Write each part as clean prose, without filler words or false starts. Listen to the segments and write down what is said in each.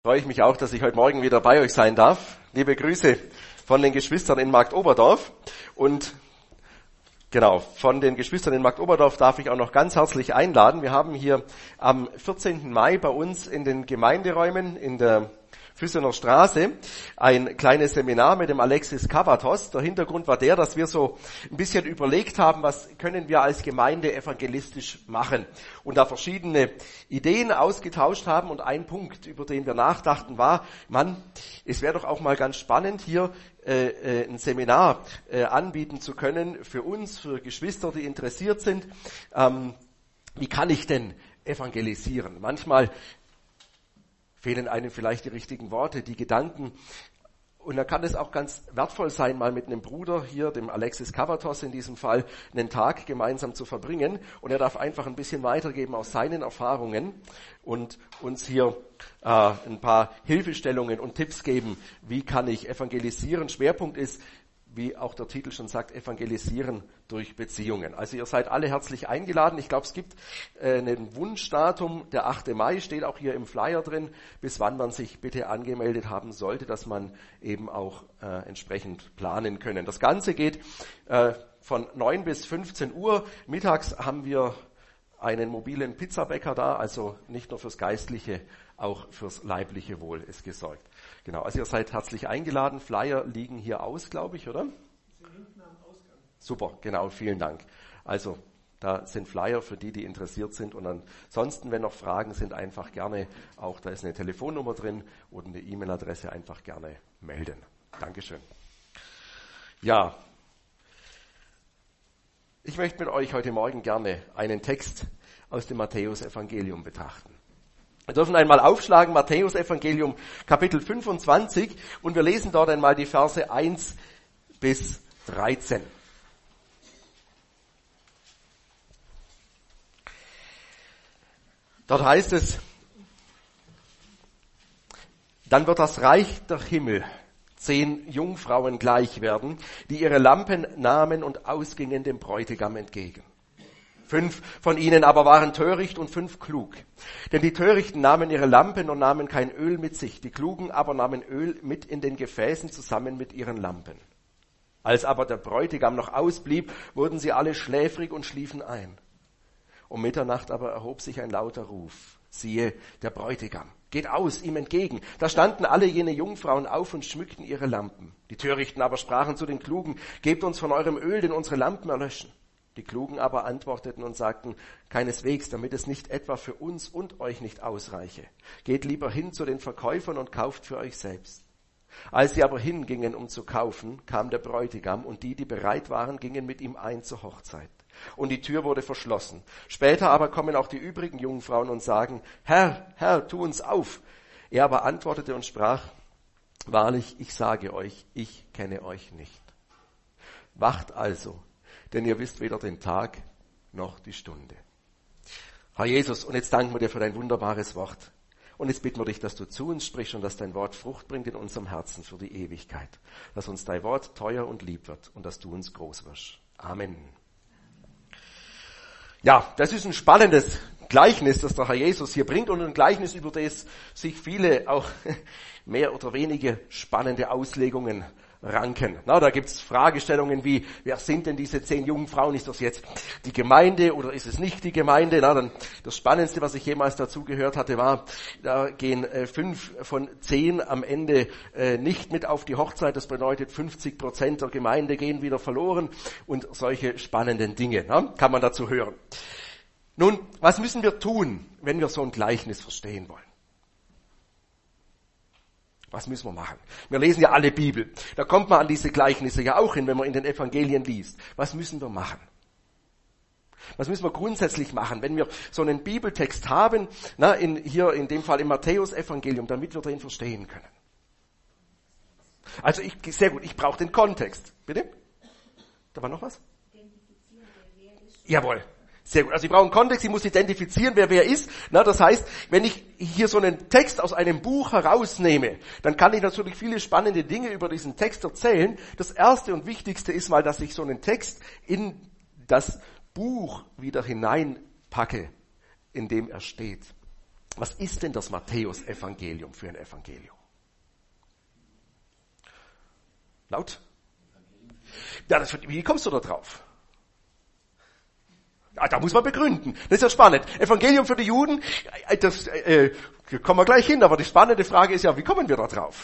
Freue ich mich auch, dass ich heute Morgen wieder bei euch sein darf. Liebe Grüße von den Geschwistern in Marktoberdorf. Und genau, von den Geschwistern in Marktoberdorf darf ich auch noch ganz herzlich einladen. Wir haben hier am 14. Mai bei uns in den Gemeinderäumen in der Füssener Straße ein kleines Seminar mit dem Alexis Kavatos. Der Hintergrund war der, dass wir so ein bisschen überlegt haben, was können wir als Gemeinde evangelistisch machen. Und da verschiedene Ideen ausgetauscht haben. Und ein Punkt, über den wir nachdachten, war, es wäre doch auch mal ganz spannend, hier ein Seminar anbieten zu können für uns, für Geschwister, die interessiert sind. Wie kann ich denn evangelisieren? Manchmal fehlen einem vielleicht die richtigen Worte, die Gedanken. Und da kann es auch ganz wertvoll sein, mal mit einem Bruder hier, dem Alexis Kavatos in diesem Fall, einen Tag gemeinsam zu verbringen. Und er darf einfach ein bisschen weitergeben aus seinen Erfahrungen und uns hier ein paar Hilfestellungen und Tipps geben, wie kann ich evangelisieren. Schwerpunkt ist, wie auch der Titel schon sagt, evangelisieren durch Beziehungen. Also ihr seid alle herzlich eingeladen. Ich glaube, es gibt ein Wunschdatum, der 8. Mai, steht auch hier im Flyer drin, bis wann man sich bitte angemeldet haben sollte, dass man eben auch entsprechend planen können. Das Ganze geht von 9 bis 15 Uhr. Mittags haben wir einen mobilen Pizzabäcker da, also nicht nur fürs Geistliche, auch fürs leibliche Wohl ist gesorgt. Genau, also ihr seid herzlich eingeladen. Flyer liegen hier aus, glaube ich, oder? Sie sind hinten am Ausgang. Super, genau, vielen Dank. Also, da sind Flyer für die, die interessiert sind. Und ansonsten, wenn noch Fragen sind, einfach gerne, auch da ist eine Telefonnummer drin oder eine E-Mail-Adresse, einfach gerne melden. Dankeschön. Ja, ich möchte mit euch heute Morgen gerne einen Text aus dem Matthäus-Evangelium betrachten. Wir dürfen einmal aufschlagen, Matthäus-Evangelium, Kapitel 25, und wir lesen dort einmal die Verse 1 bis 13. Dort heißt es: Dann wird das Reich der Himmel 10 Jungfrauen gleich werden, die ihre Lampen nahmen und ausgingen dem Bräutigam entgegen. 5 von ihnen aber waren töricht und 5 klug. Denn die Törichten nahmen ihre Lampen und nahmen kein Öl mit sich. Die Klugen aber nahmen Öl mit in den Gefäßen zusammen mit ihren Lampen. Als aber der Bräutigam noch ausblieb, wurden sie alle schläfrig und schliefen ein. Um Mitternacht aber erhob sich ein lauter Ruf: Siehe, der Bräutigam geht aus ihm entgegen. Da standen alle jene Jungfrauen auf und schmückten ihre Lampen. Die Törichten aber sprachen zu den Klugen: Gebt uns von eurem Öl, denn unsere Lampen erlöschen. Die Klugen aber antworteten und sagten: Keineswegs, damit es nicht etwa für uns und euch nicht ausreiche. Geht lieber hin zu den Verkäufern und kauft für euch selbst. Als sie aber hingingen, um zu kaufen, kam der Bräutigam, und die bereit waren, gingen mit ihm ein zur Hochzeit. Und die Tür wurde verschlossen. Später aber kommen auch die übrigen Jungfrauen und sagen: Herr, Herr, tu uns auf. Er aber antwortete und sprach: Wahrlich, ich sage euch, ich kenne euch nicht. Wacht also, denn ihr wisst weder den Tag noch die Stunde. Herr Jesus, und jetzt danken wir dir für dein wunderbares Wort. Und jetzt bitten wir dich, dass du zu uns sprichst und dass dein Wort Frucht bringt in unserem Herzen für die Ewigkeit. Dass uns dein Wort teuer und lieb wird und dass du uns groß wirst. Amen. Ja, das ist ein spannendes Gleichnis, das der Herr Jesus hier bringt, und ein Gleichnis, über das sich viele auch mehr oder weniger spannende Auslegungen ranken. Da gibt's Fragestellungen wie: Wer sind denn diese 10 Jungfrauen? Ist das jetzt die Gemeinde oder ist es nicht die Gemeinde? Das Spannendste, was ich jemals dazu gehört hatte, war, da gehen 5 von 10 am Ende nicht mit auf die Hochzeit. Das bedeutet, 50% der Gemeinde gehen wieder verloren, und solche spannenden Dinge kann man dazu hören. Nun, was müssen wir tun, wenn wir so ein Gleichnis verstehen wollen? Was müssen wir machen? Wir lesen ja alle Bibel. Da kommt man an diese Gleichnisse ja auch hin, wenn man in den Evangelien liest. Was müssen wir machen? Was müssen wir grundsätzlich machen, wenn wir so einen Bibeltext haben, hier in dem Fall im Matthäus-Evangelium, damit wir den verstehen können? Also sehr gut, ich brauche den Kontext. Bitte? Da war noch was? Jawohl. Sehr gut. Also ich brauche einen Kontext, ich muss identifizieren, wer ist. Das heißt, wenn ich hier so einen Text aus einem Buch herausnehme, dann kann ich natürlich viele spannende Dinge über diesen Text erzählen. Das Erste und Wichtigste ist mal, dass ich so einen Text in das Buch wieder hineinpacke, in dem er steht. Was ist denn das Matthäus-Evangelium für ein Evangelium? Laut? Ja, wie kommst du da drauf? Ja, da muss man begründen. Das ist ja spannend. Evangelium für die Juden, das kommen wir gleich hin, aber die spannende Frage ist ja, wie kommen wir da drauf?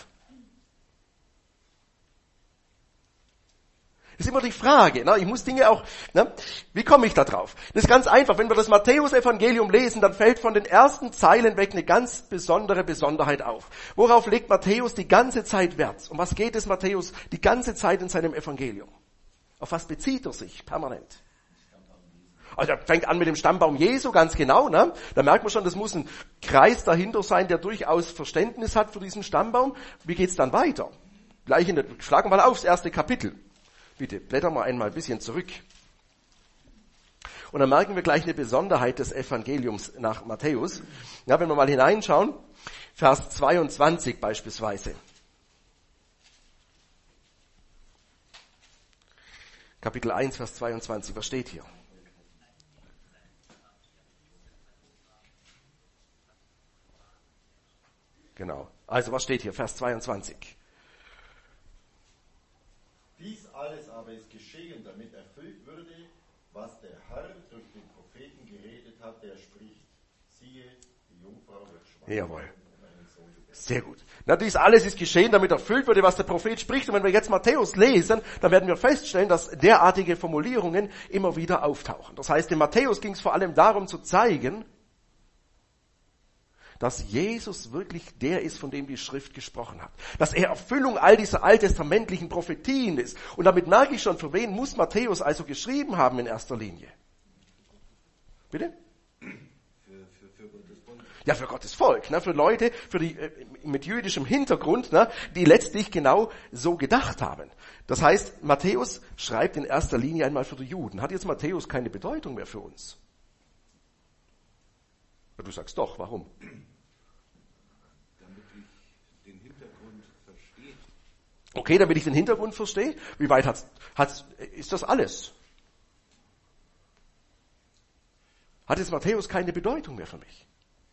Das ist immer die Frage. Ne? Ich muss Dinge auch, ne? Wie komme ich da drauf? Das ist ganz einfach. Wenn wir das Matthäus-Evangelium lesen, dann fällt von den ersten Zeilen weg eine ganz besondere Besonderheit auf. Worauf legt Matthäus die ganze Zeit Wert? Um was geht es Matthäus die ganze Zeit in seinem Evangelium? Auf was bezieht er sich permanent? Also er fängt an mit dem Stammbaum Jesu, ganz genau. Ne? Da merkt man schon, das muss ein Kreis dahinter sein, der durchaus Verständnis hat für diesen Stammbaum. Wie geht's dann weiter? Schlagen wir mal auf, das erste Kapitel. Bitte, blättern wir einmal ein bisschen zurück. Und dann merken wir gleich eine Besonderheit des Evangeliums nach Matthäus. Ja, wenn wir mal hineinschauen, Vers 22 beispielsweise. Kapitel 1, Vers 22, was steht hier? Genau. Also, was steht hier? Vers 22. Dies alles aber ist geschehen, damit erfüllt würde, was der Herr durch den Propheten geredet hat, der spricht, siehe, die Jungfrau wird schwanger. Jawohl. Sehr gut. Na, dies alles ist geschehen, damit erfüllt würde, was der Prophet spricht. Und wenn wir jetzt Matthäus lesen, dann werden wir feststellen, dass derartige Formulierungen immer wieder auftauchen. Das heißt, in Matthäus ging es vor allem darum zu zeigen, dass Jesus wirklich der ist, von dem die Schrift gesprochen hat. Dass er Erfüllung all dieser alttestamentlichen Prophetien ist. Und damit merke ich schon, für wen muss Matthäus also geschrieben haben in erster Linie? Bitte? Für Gottes Volk. Ja, für Gottes Volk, ne? Für Leute, mit jüdischem Hintergrund, ne? Die letztlich genau so gedacht haben. Das heißt, Matthäus schreibt in erster Linie einmal für die Juden. Hat jetzt Matthäus keine Bedeutung mehr für uns? Du sagst doch, warum? Damit ich den Hintergrund verstehe. Okay, damit ich den Hintergrund verstehe. Wie weit ist das alles? Hat jetzt Matthäus keine Bedeutung mehr für mich?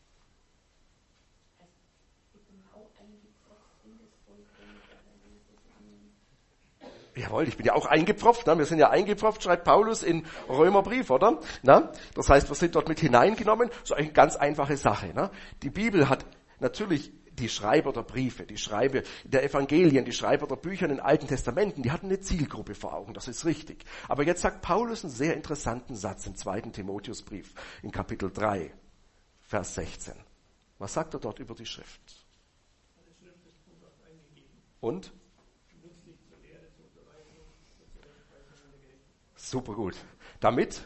Jawohl, ich bin ja auch eingepfropft, ne? Wir sind ja eingepfropft, schreibt Paulus in Römerbrief, oder? Na? Das heißt, wir sind dort mit hineingenommen. So eine ganz einfache Sache. Ne? Die Bibel hat natürlich die Schreiber der Briefe, die Schreiber der Evangelien, die Schreiber der Bücher in den Alten Testamenten, die hatten eine Zielgruppe vor Augen, das ist richtig. Aber jetzt sagt Paulus einen sehr interessanten Satz im 2. Timotheusbrief, in Kapitel 3, Vers 16. Was sagt er dort über die Schrift? Und? Super gut. Damit?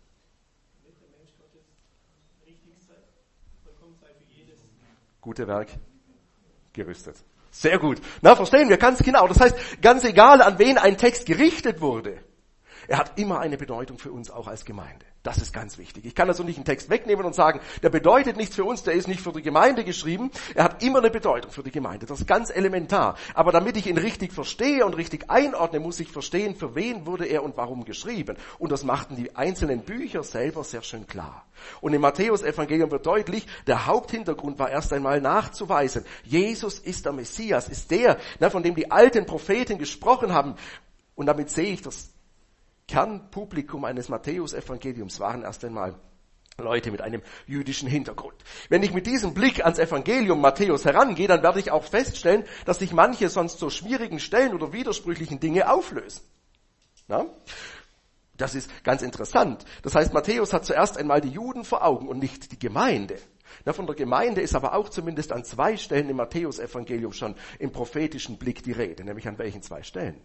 Gute Werk gerüstet. Sehr gut. Na, verstehen wir ganz genau. Das heißt, ganz egal, an wen ein Text gerichtet wurde, er hat immer eine Bedeutung für uns auch als Gemeinde. Das ist ganz wichtig. Ich kann also nicht einen Text wegnehmen und sagen, der bedeutet nichts für uns, der ist nicht für die Gemeinde geschrieben. Er hat immer eine Bedeutung für die Gemeinde. Das ist ganz elementar. Aber damit ich ihn richtig verstehe und richtig einordne, muss ich verstehen, für wen wurde er und warum geschrieben. Und das machten die einzelnen Bücher selber sehr schön klar. Und im Matthäus-Evangelium wird deutlich, der Haupthintergrund war erst einmal nachzuweisen. Jesus ist der Messias, ist der, von dem die alten Propheten gesprochen haben. Und damit sehe ich, das Kernpublikum eines Matthäus-Evangeliums waren erst einmal Leute mit einem jüdischen Hintergrund. Wenn ich mit diesem Blick ans Evangelium Matthäus herangehe, dann werde ich auch feststellen, dass sich manche sonst so schwierigen Stellen oder widersprüchlichen Dinge auflösen. Ja? Das ist ganz interessant. Das heißt, Matthäus hat zuerst einmal die Juden vor Augen und nicht die Gemeinde. Von der Gemeinde ist aber auch zumindest an 2 Stellen im Matthäus-Evangelium schon im prophetischen Blick die Rede. Nämlich an welchen 2 Stellen?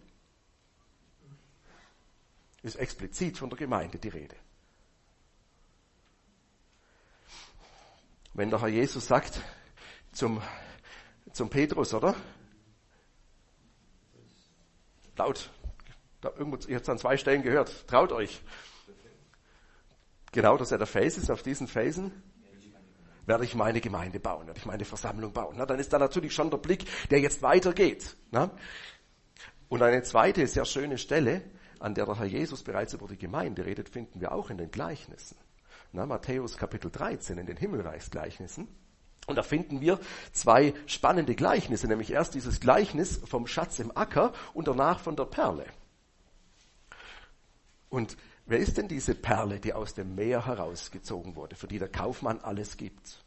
Ist explizit von der Gemeinde die Rede. Wenn der Herr Jesus sagt zum Petrus, oder? Laut. Ihr habt es an 2 Stellen gehört. Traut euch. Genau, dass er der Fels ist. Auf diesen Felsen werde ich meine Gemeinde bauen, werde ich meine Versammlung bauen. Na, dann ist da natürlich schon der Blick, der jetzt weitergeht. Na? Und eine zweite sehr schöne Stelle, an der der Herr Jesus bereits über die Gemeinde redet, finden wir auch in den Gleichnissen. Matthäus Kapitel 13 in den Himmelreichsgleichnissen. Und da finden wir zwei spannende Gleichnisse, nämlich erst dieses Gleichnis vom Schatz im Acker und danach von der Perle. Und wer ist denn diese Perle, die aus dem Meer herausgezogen wurde, für die der Kaufmann alles gibt?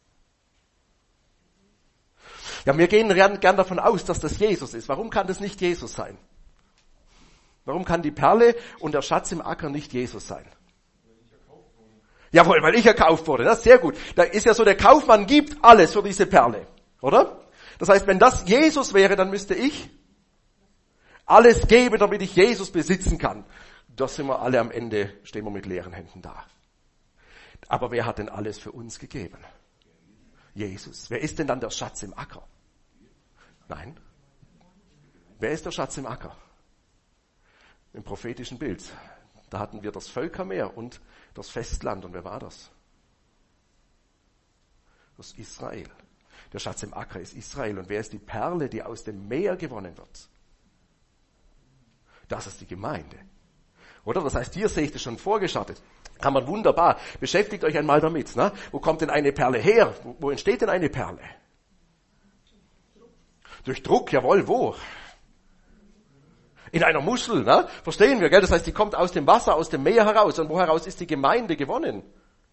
Ja, wir gehen gern davon aus, dass das Jesus ist. Warum kann das nicht Jesus sein? Warum kann die Perle und der Schatz im Acker nicht Jesus sein? Jawohl, weil ich erkauft wurde. Das ist sehr gut. Da ist ja so, der Kaufmann gibt alles für diese Perle, oder? Das heißt, wenn das Jesus wäre, dann müsste ich alles geben, damit ich Jesus besitzen kann. Da sind wir alle am Ende, stehen wir mit leeren Händen da. Aber wer hat denn alles für uns gegeben? Jesus. Wer ist denn dann der Schatz im Acker? Nein. Wer ist der Schatz im Acker? Im prophetischen Bild. Da hatten wir das Völkermeer und das Festland. Und wer war das? Das ist Israel. Der Schatz im Acker ist Israel. Und wer ist die Perle, die aus dem Meer gewonnen wird? Das ist die Gemeinde. Oder? Das heißt, hier sehe ich das schon vorgeschattet. Kann man wunderbar. Beschäftigt euch einmal damit. Ne? Wo kommt denn eine Perle her? Wo entsteht denn eine Perle? Durch Druck, jawohl, wo? In einer Muschel, ne? Verstehen wir, gell? Das heißt, die kommt aus dem Wasser, aus dem Meer heraus. Und wo heraus ist die Gemeinde gewonnen?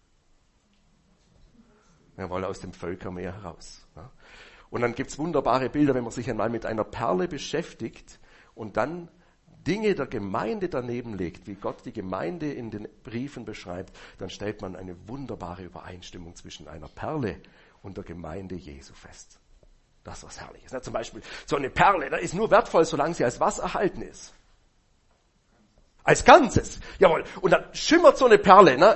Jawohl, aus dem Völkermeer heraus. Ne? Und dann gibt's wunderbare Bilder, wenn man sich einmal mit einer Perle beschäftigt und dann Dinge der Gemeinde daneben legt, wie Gott die Gemeinde in den Briefen beschreibt, dann stellt man eine wunderbare Übereinstimmung zwischen einer Perle und der Gemeinde Jesu fest. Das ist was Herrliches. Zum Beispiel so eine Perle, da ist nur wertvoll, solange sie als was erhalten ist. Als Ganzes. Jawohl. Und dann schimmert so eine Perle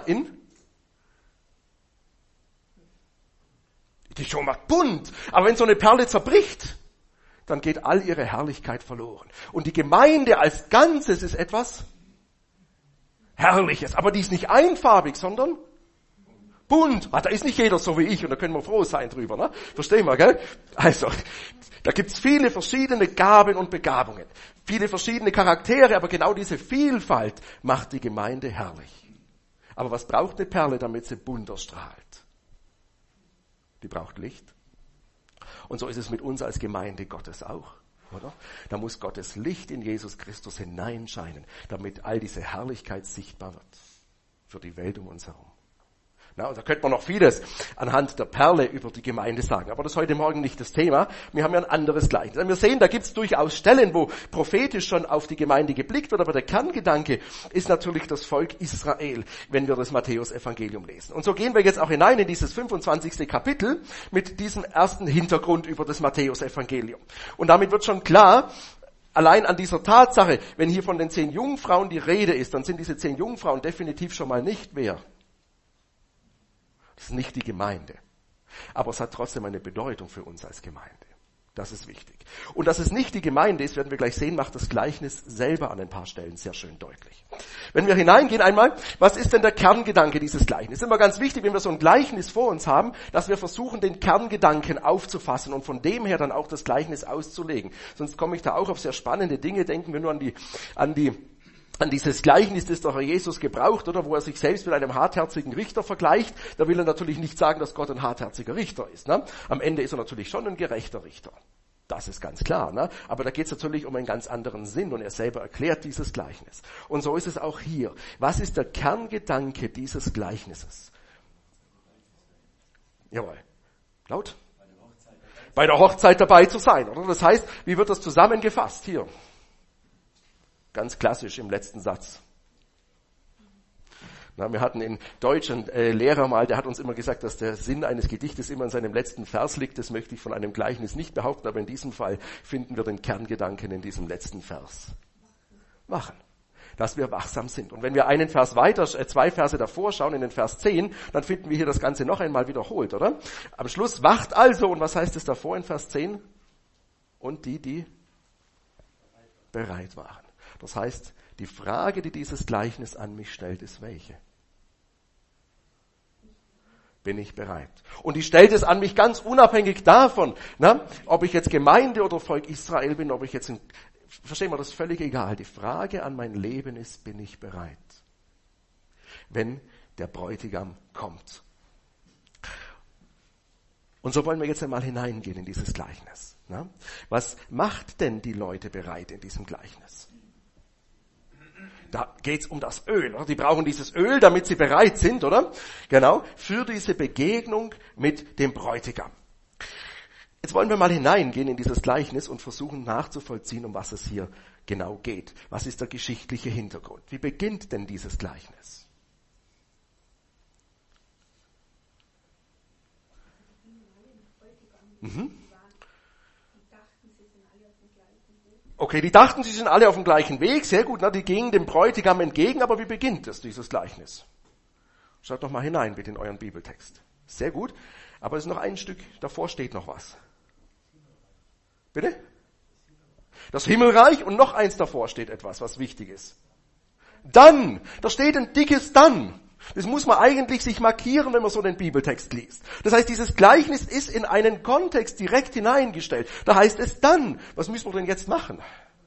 die schimmert bunt. Aber wenn so eine Perle zerbricht, dann geht all ihre Herrlichkeit verloren. Und die Gemeinde als Ganzes ist etwas Herrliches. Aber die ist nicht einfarbig, sondern bunt. Da ist nicht jeder so wie ich und da können wir froh sein drüber. Ne? Verstehen wir, gell? Also, da gibt's viele verschiedene Gaben und Begabungen. Viele verschiedene Charaktere, aber genau diese Vielfalt macht die Gemeinde herrlich. Aber was braucht eine Perle, damit sie bunt erstrahlt? Die braucht Licht. Und so ist es mit uns als Gemeinde Gottes auch, oder? Da muss Gottes Licht in Jesus Christus hineinscheinen, damit all diese Herrlichkeit sichtbar wird für die Welt um uns herum. Na, und da könnte man noch vieles anhand der Perle über die Gemeinde sagen, aber das ist heute Morgen nicht das Thema. Wir haben ja ein anderes Gleichnis. Wir sehen, da gibt es durchaus Stellen, wo prophetisch schon auf die Gemeinde geblickt wird, aber der Kerngedanke ist natürlich das Volk Israel, wenn wir das Matthäus-Evangelium lesen. Und so gehen wir jetzt auch hinein in dieses 25. Kapitel mit diesem ersten Hintergrund über das Matthäus-Evangelium. Und damit wird schon klar, allein an dieser Tatsache, wenn hier von den 10 Jungfrauen die Rede ist, dann sind diese 10 Jungfrauen definitiv schon mal nicht wer. Das ist nicht die Gemeinde. Aber es hat trotzdem eine Bedeutung für uns als Gemeinde. Das ist wichtig. Und dass es nicht die Gemeinde ist, werden wir gleich sehen, macht das Gleichnis selber an ein paar Stellen sehr schön deutlich. Wenn wir hineingehen einmal, was ist denn der Kerngedanke dieses Gleichnisses? Ist immer ganz wichtig, wenn wir so ein Gleichnis vor uns haben, dass wir versuchen, den Kerngedanken aufzufassen und von dem her dann auch das Gleichnis auszulegen. Sonst komme ich da auch auf sehr spannende Dinge. Denken wir nur an dieses Gleichnis, das der Herr Jesus gebraucht, oder, wo er sich selbst mit einem hartherzigen Richter vergleicht. Da will er natürlich nicht sagen, dass Gott ein hartherziger Richter ist. Ne? Am Ende ist er natürlich schon ein gerechter Richter. Das ist ganz klar. Ne? Aber da geht es natürlich um einen ganz anderen Sinn und er selber erklärt dieses Gleichnis. Und so ist es auch hier. Was ist der Kerngedanke dieses Gleichnisses? Jawohl. Laut? Bei der Hochzeit dabei zu sein. Oder? Das heißt, wie wird das zusammengefasst hier? Ganz klassisch im letzten Satz. Na, wir hatten in Deutsch einen Lehrer mal, der hat uns immer gesagt, dass der Sinn eines Gedichtes immer in seinem letzten Vers liegt. Das möchte ich von einem Gleichnis nicht behaupten, aber in diesem Fall finden wir den Kerngedanken in diesem letzten Vers. Wachen. Dass wir wachsam sind. Und wenn wir einen Vers weiter, 2 Verse davor schauen, in den Vers 10, dann finden wir hier das Ganze noch einmal wiederholt, oder? Am Schluss wacht also, und was heißt es davor in Vers 10? Und die bereit waren. Das heißt, die Frage, die dieses Gleichnis an mich stellt, ist welche? Bin ich bereit? Und die stellt es an mich ganz unabhängig davon, ob ich jetzt Gemeinde oder Volk Israel bin, ob ich jetzt verstehen wir, das ist völlig egal. Die Frage an mein Leben ist, bin ich bereit? Wenn der Bräutigam kommt. Und so wollen wir jetzt einmal hineingehen in dieses Gleichnis. Na? Was macht denn die Leute bereit in diesem Gleichnis? Da geht's um das Öl. Oder? Die brauchen dieses Öl, damit sie bereit sind, oder? Genau, für diese Begegnung mit dem Bräutigam. Jetzt wollen wir mal hineingehen in dieses Gleichnis und versuchen nachzuvollziehen, um was es hier genau geht. Was ist der geschichtliche Hintergrund? Wie beginnt denn dieses Gleichnis? Okay, die dachten, sie sind alle auf dem gleichen Weg. Sehr gut, die gingen dem Bräutigam entgegen. Aber wie beginnt es, dieses Gleichnis? Schaut doch mal hinein bitte in euren Bibeltext. Sehr gut. Aber es ist noch ein Stück, davor steht noch was. Bitte? Das Himmelreich und noch eins davor steht etwas, was wichtig ist. Dann, da steht ein dickes Dann. Das muss man eigentlich sich markieren, wenn man so den Bibeltext liest. Das heißt, dieses Gleichnis ist in einen Kontext direkt hineingestellt. Da heißt es dann, was müssen wir denn jetzt machen?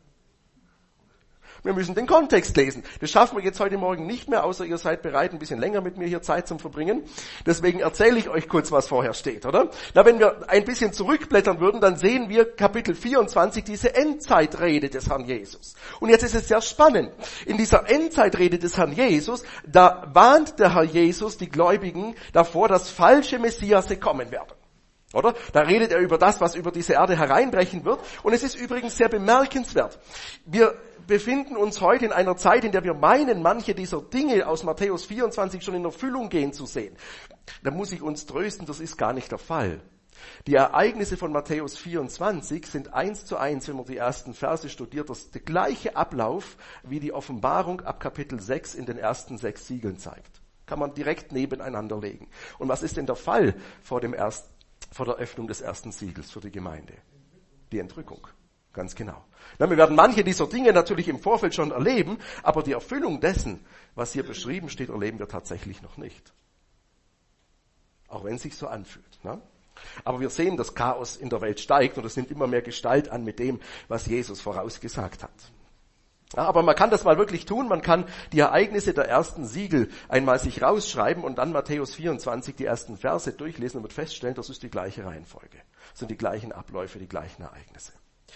Wir müssen den Kontext lesen. Das schaffen wir jetzt heute Morgen nicht mehr, außer ihr seid bereit, ein bisschen länger mit mir hier Zeit zum Verbringen. Deswegen erzähle ich euch kurz, was vorher steht, oder? Na, wenn wir ein bisschen zurückblättern würden, dann sehen wir Kapitel 24, diese Endzeitrede des Herrn Jesus. Und jetzt ist es sehr spannend. In dieser Endzeitrede des Herrn Jesus, da warnt der Herr Jesus die Gläubigen davor, dass falsche Messiasse kommen werden. Oder? Da redet er über das, was über diese Erde hereinbrechen wird. Und es ist übrigens sehr bemerkenswert. Wir befinden uns heute in einer Zeit, in der wir meinen, manche dieser Dinge aus Matthäus 24 schon in Erfüllung gehen zu sehen. Da muss ich uns trösten, das ist gar nicht der Fall. Die Ereignisse von Matthäus 24 sind 1:1, wenn man die ersten Verse studiert, der gleiche Ablauf, wie die Offenbarung ab Kapitel 6 in den ersten 6 Siegeln zeigt. Kann man direkt nebeneinander legen. Und was ist denn der Fall vor der Öffnung des ersten Siegels für die Gemeinde? Die Entrückung. Ganz genau. Na, wir werden manche dieser Dinge natürlich im Vorfeld schon erleben, aber die Erfüllung dessen, was hier beschrieben steht, erleben wir tatsächlich noch nicht. Auch wenn es sich so anfühlt. Ne? Aber wir sehen, dass Chaos in der Welt steigt und es nimmt immer mehr Gestalt an mit dem, was Jesus vorausgesagt hat. Ja, aber man kann das mal wirklich tun, man kann die Ereignisse der ersten Siegel einmal sich rausschreiben und dann Matthäus 24 die ersten Verse durchlesen und wird feststellen, das ist die gleiche Reihenfolge. Das sind die gleichen Abläufe, die gleichen Ereignisse.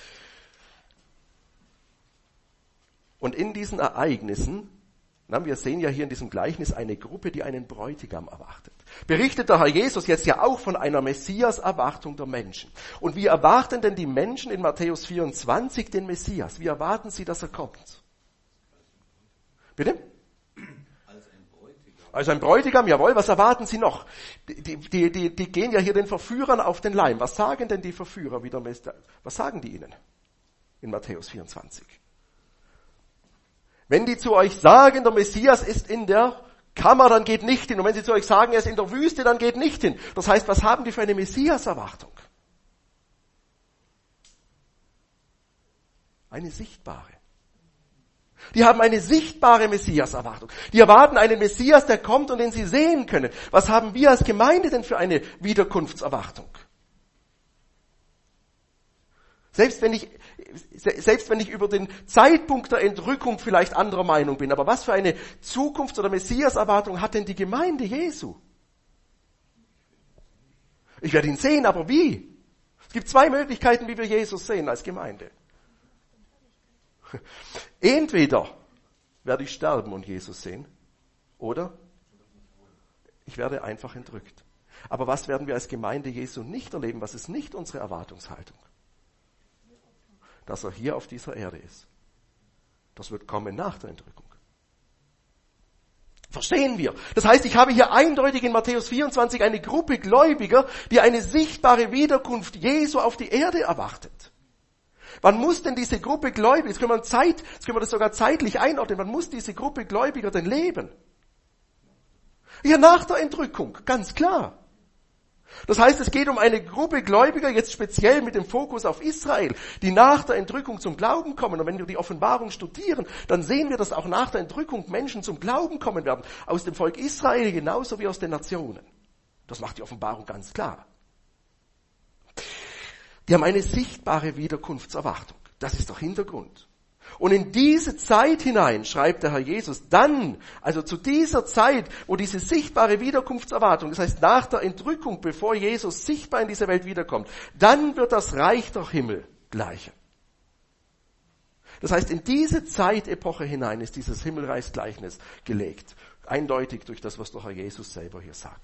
Und in diesen Ereignissen, wir sehen ja hier in diesem Gleichnis eine Gruppe, die einen Bräutigam erwartet. Berichtet der Herr Jesus jetzt ja auch von einer Messias-Erwartung der Menschen. Und wie erwarten denn die Menschen in Matthäus 24 den Messias? Wie erwarten sie, dass er kommt? Bitte? Als ein Bräutigam, jawohl, was erwarten sie noch? Die gehen ja hier den Verführern auf den Leim. Was sagen denn die Verführer wieder? Was sagen die ihnen in Matthäus 24? Wenn die zu euch sagen, der Messias ist in der Kammer, dann geht nicht hin. Und wenn sie zu euch sagen, er ist in der Wüste, dann geht nicht hin. Das heißt, was haben die für eine Messias-Erwartung? Eine sichtbare. Die haben eine sichtbare Messias-Erwartung. Die erwarten einen Messias, der kommt und den sie sehen können. Was haben wir als Gemeinde denn für eine Wiederkunftserwartung? Selbst wenn ich über den Zeitpunkt der Entrückung vielleicht anderer Meinung bin, aber was für eine Zukunfts- oder Messias-Erwartung hat denn die Gemeinde Jesu? Ich werde ihn sehen, aber wie? Es gibt 2 Möglichkeiten, wie wir Jesus sehen als Gemeinde. Entweder werde ich sterben und Jesus sehen, oder ich werde einfach entrückt. Aber was werden wir als Gemeinde Jesu nicht erleben? Was ist nicht unsere Erwartungshaltung? Dass er hier auf dieser Erde ist. Das wird kommen nach der Entrückung. Verstehen wir? Das heißt, ich habe hier eindeutig in Matthäus 24 eine Gruppe Gläubiger, die eine sichtbare Wiederkunft Jesu auf die Erde erwartet. Wann muss denn diese Gruppe Gläubiger, jetzt können wir das sogar zeitlich einordnen, wann muss diese Gruppe Gläubiger denn leben? Ja, nach der Entrückung, ganz klar. Das heißt, es geht um eine Gruppe Gläubiger, jetzt speziell mit dem Fokus auf Israel, die nach der Entrückung zum Glauben kommen. Und wenn wir die Offenbarung studieren, dann sehen wir, dass auch nach der Entrückung Menschen zum Glauben kommen werden. Aus dem Volk Israel genauso wie aus den Nationen. Das macht die Offenbarung ganz klar. Die haben eine sichtbare Wiederkunftserwartung. Das ist der Hintergrund. Und in diese Zeit hinein, schreibt der Herr Jesus, dann, also zu dieser Zeit, wo diese sichtbare Wiederkunftserwartung, das heißt nach der Entrückung, bevor Jesus sichtbar in diese Welt wiederkommt, dann wird das Reich der Himmel gleichen. Das heißt, in diese Zeitepoche hinein ist dieses Himmelreichsgleichnis gelegt. Eindeutig durch das, was der Herr Jesus selber hier sagt.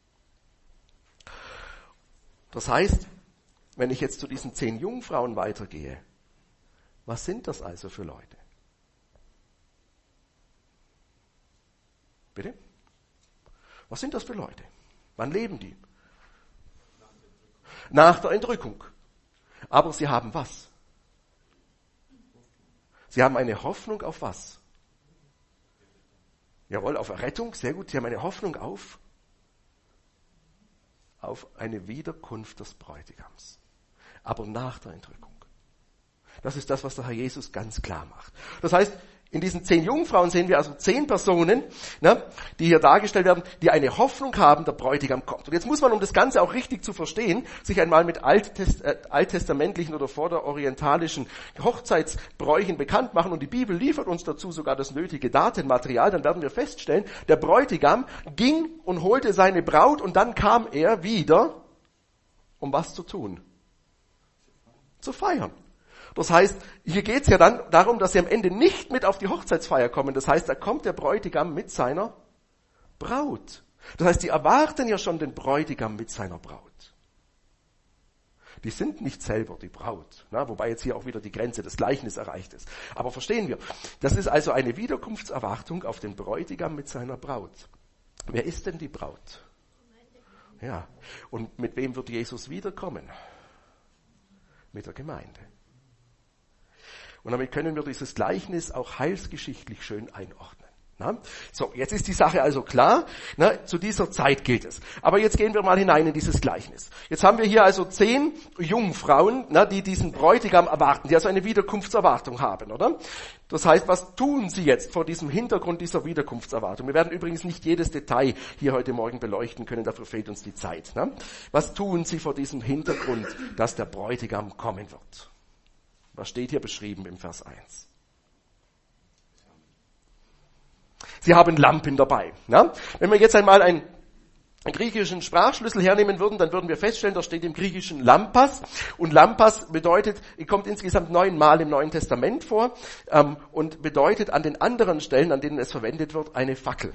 Das heißt, wenn ich jetzt zu diesen 10 Jungfrauen weitergehe, was sind das also für Leute? Bitte? Was sind das für Leute? Wann leben die? Nach der Entrückung. Aber sie haben was? Sie haben eine Hoffnung auf was? Jawohl, auf Errettung, sehr gut. Sie haben eine Hoffnung auf eine Wiederkunft des Bräutigams. Aber nach der Entrückung. Das ist das, was der Herr Jesus ganz klar macht. Das heißt, in diesen 10 Jungfrauen sehen wir also 10 Personen, die hier dargestellt werden, die eine Hoffnung haben, der Bräutigam kommt. Und jetzt muss man, um das Ganze auch richtig zu verstehen, sich einmal mit alttestamentlichen oder vorderorientalischen Hochzeitsbräuchen bekannt machen. Und die Bibel liefert uns dazu sogar das nötige Datenmaterial. Dann werden wir feststellen, der Bräutigam ging und holte seine Braut und dann kam er wieder, um was zu tun? Zu feiern. Das heißt, hier geht es ja dann darum, dass sie am Ende nicht mit auf die Hochzeitsfeier kommen. Das heißt, da kommt der Bräutigam mit seiner Braut. Das heißt, die erwarten ja schon den Bräutigam mit seiner Braut. Die sind nicht selber die Braut, wobei jetzt hier auch wieder die Grenze des Gleichnisses erreicht ist. Aber verstehen wir, das ist also eine Wiederkunftserwartung auf den Bräutigam mit seiner Braut. Wer ist denn die Braut? Ja, und mit wem wird Jesus wiederkommen? Mit der Gemeinde. Und damit können wir dieses Gleichnis auch heilsgeschichtlich schön einordnen. So, jetzt ist die Sache also klar. Zu dieser Zeit gilt es. Aber jetzt gehen wir mal hinein in dieses Gleichnis. Jetzt haben wir hier also 10 Jungfrauen, die diesen Bräutigam erwarten, die also eine Wiederkunftserwartung haben, oder? Das heißt, was tun sie jetzt vor diesem Hintergrund dieser Wiederkunftserwartung? Wir werden übrigens nicht jedes Detail hier heute Morgen beleuchten können, dafür fehlt uns die Zeit. Was tun sie vor diesem Hintergrund, dass der Bräutigam kommen wird? Was steht hier beschrieben im Vers 1? Sie haben Lampen dabei. Wenn wir jetzt einmal einen griechischen Sprachschlüssel hernehmen würden, dann würden wir feststellen, da steht im Griechischen Lampas. Und Lampas bedeutet, kommt insgesamt 9 Mal im Neuen Testament vor und bedeutet an den anderen Stellen, an denen es verwendet wird, eine Fackel.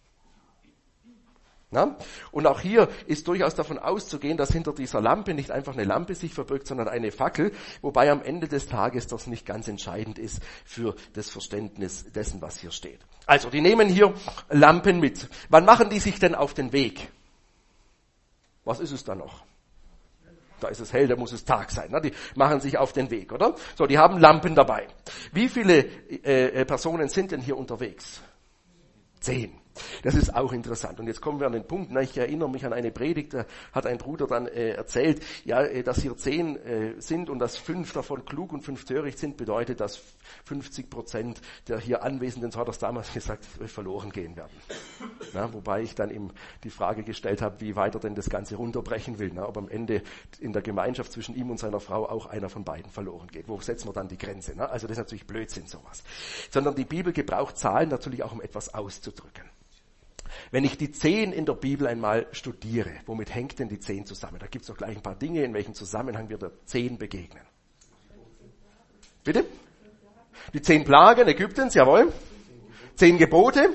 Und auch hier ist durchaus davon auszugehen, dass hinter dieser Lampe nicht einfach eine Lampe sich verbirgt, sondern eine Fackel, wobei am Ende des Tages das nicht ganz entscheidend ist für das Verständnis dessen, was hier steht. Also, die nehmen hier Lampen mit. Wann machen die sich denn auf den Weg? Was ist es da noch? Da ist es hell, da muss es Tag sein. Die machen sich auf den Weg, oder? So, die haben Lampen dabei. Wie viele Personen sind denn hier unterwegs? 10. Das ist auch interessant. Und jetzt kommen wir an den Punkt, ich erinnere mich an eine Predigt, da hat ein Bruder dann erzählt, dass hier 10 sind und dass 5 davon klug und 5 töricht sind, bedeutet, dass 50% der hier Anwesenden, so hat er es damals gesagt, verloren gehen werden. Wobei ich dann ihm die Frage gestellt habe, wie weit er denn das Ganze runterbrechen will, ob am Ende in der Gemeinschaft zwischen ihm und seiner Frau auch einer von beiden verloren geht. Wo setzen wir dann die Grenze? Also das ist natürlich Blödsinn, sowas. Sondern die Bibel gebraucht Zahlen natürlich auch, um etwas auszudrücken. Wenn ich die 10 in der Bibel einmal studiere, womit hängt denn die 10 zusammen? Da gibt es doch gleich ein paar Dinge, in welchem Zusammenhang wir der 10 begegnen. Bitte? Die 10 Plagen Ägyptens, jawohl. 10 Gebote.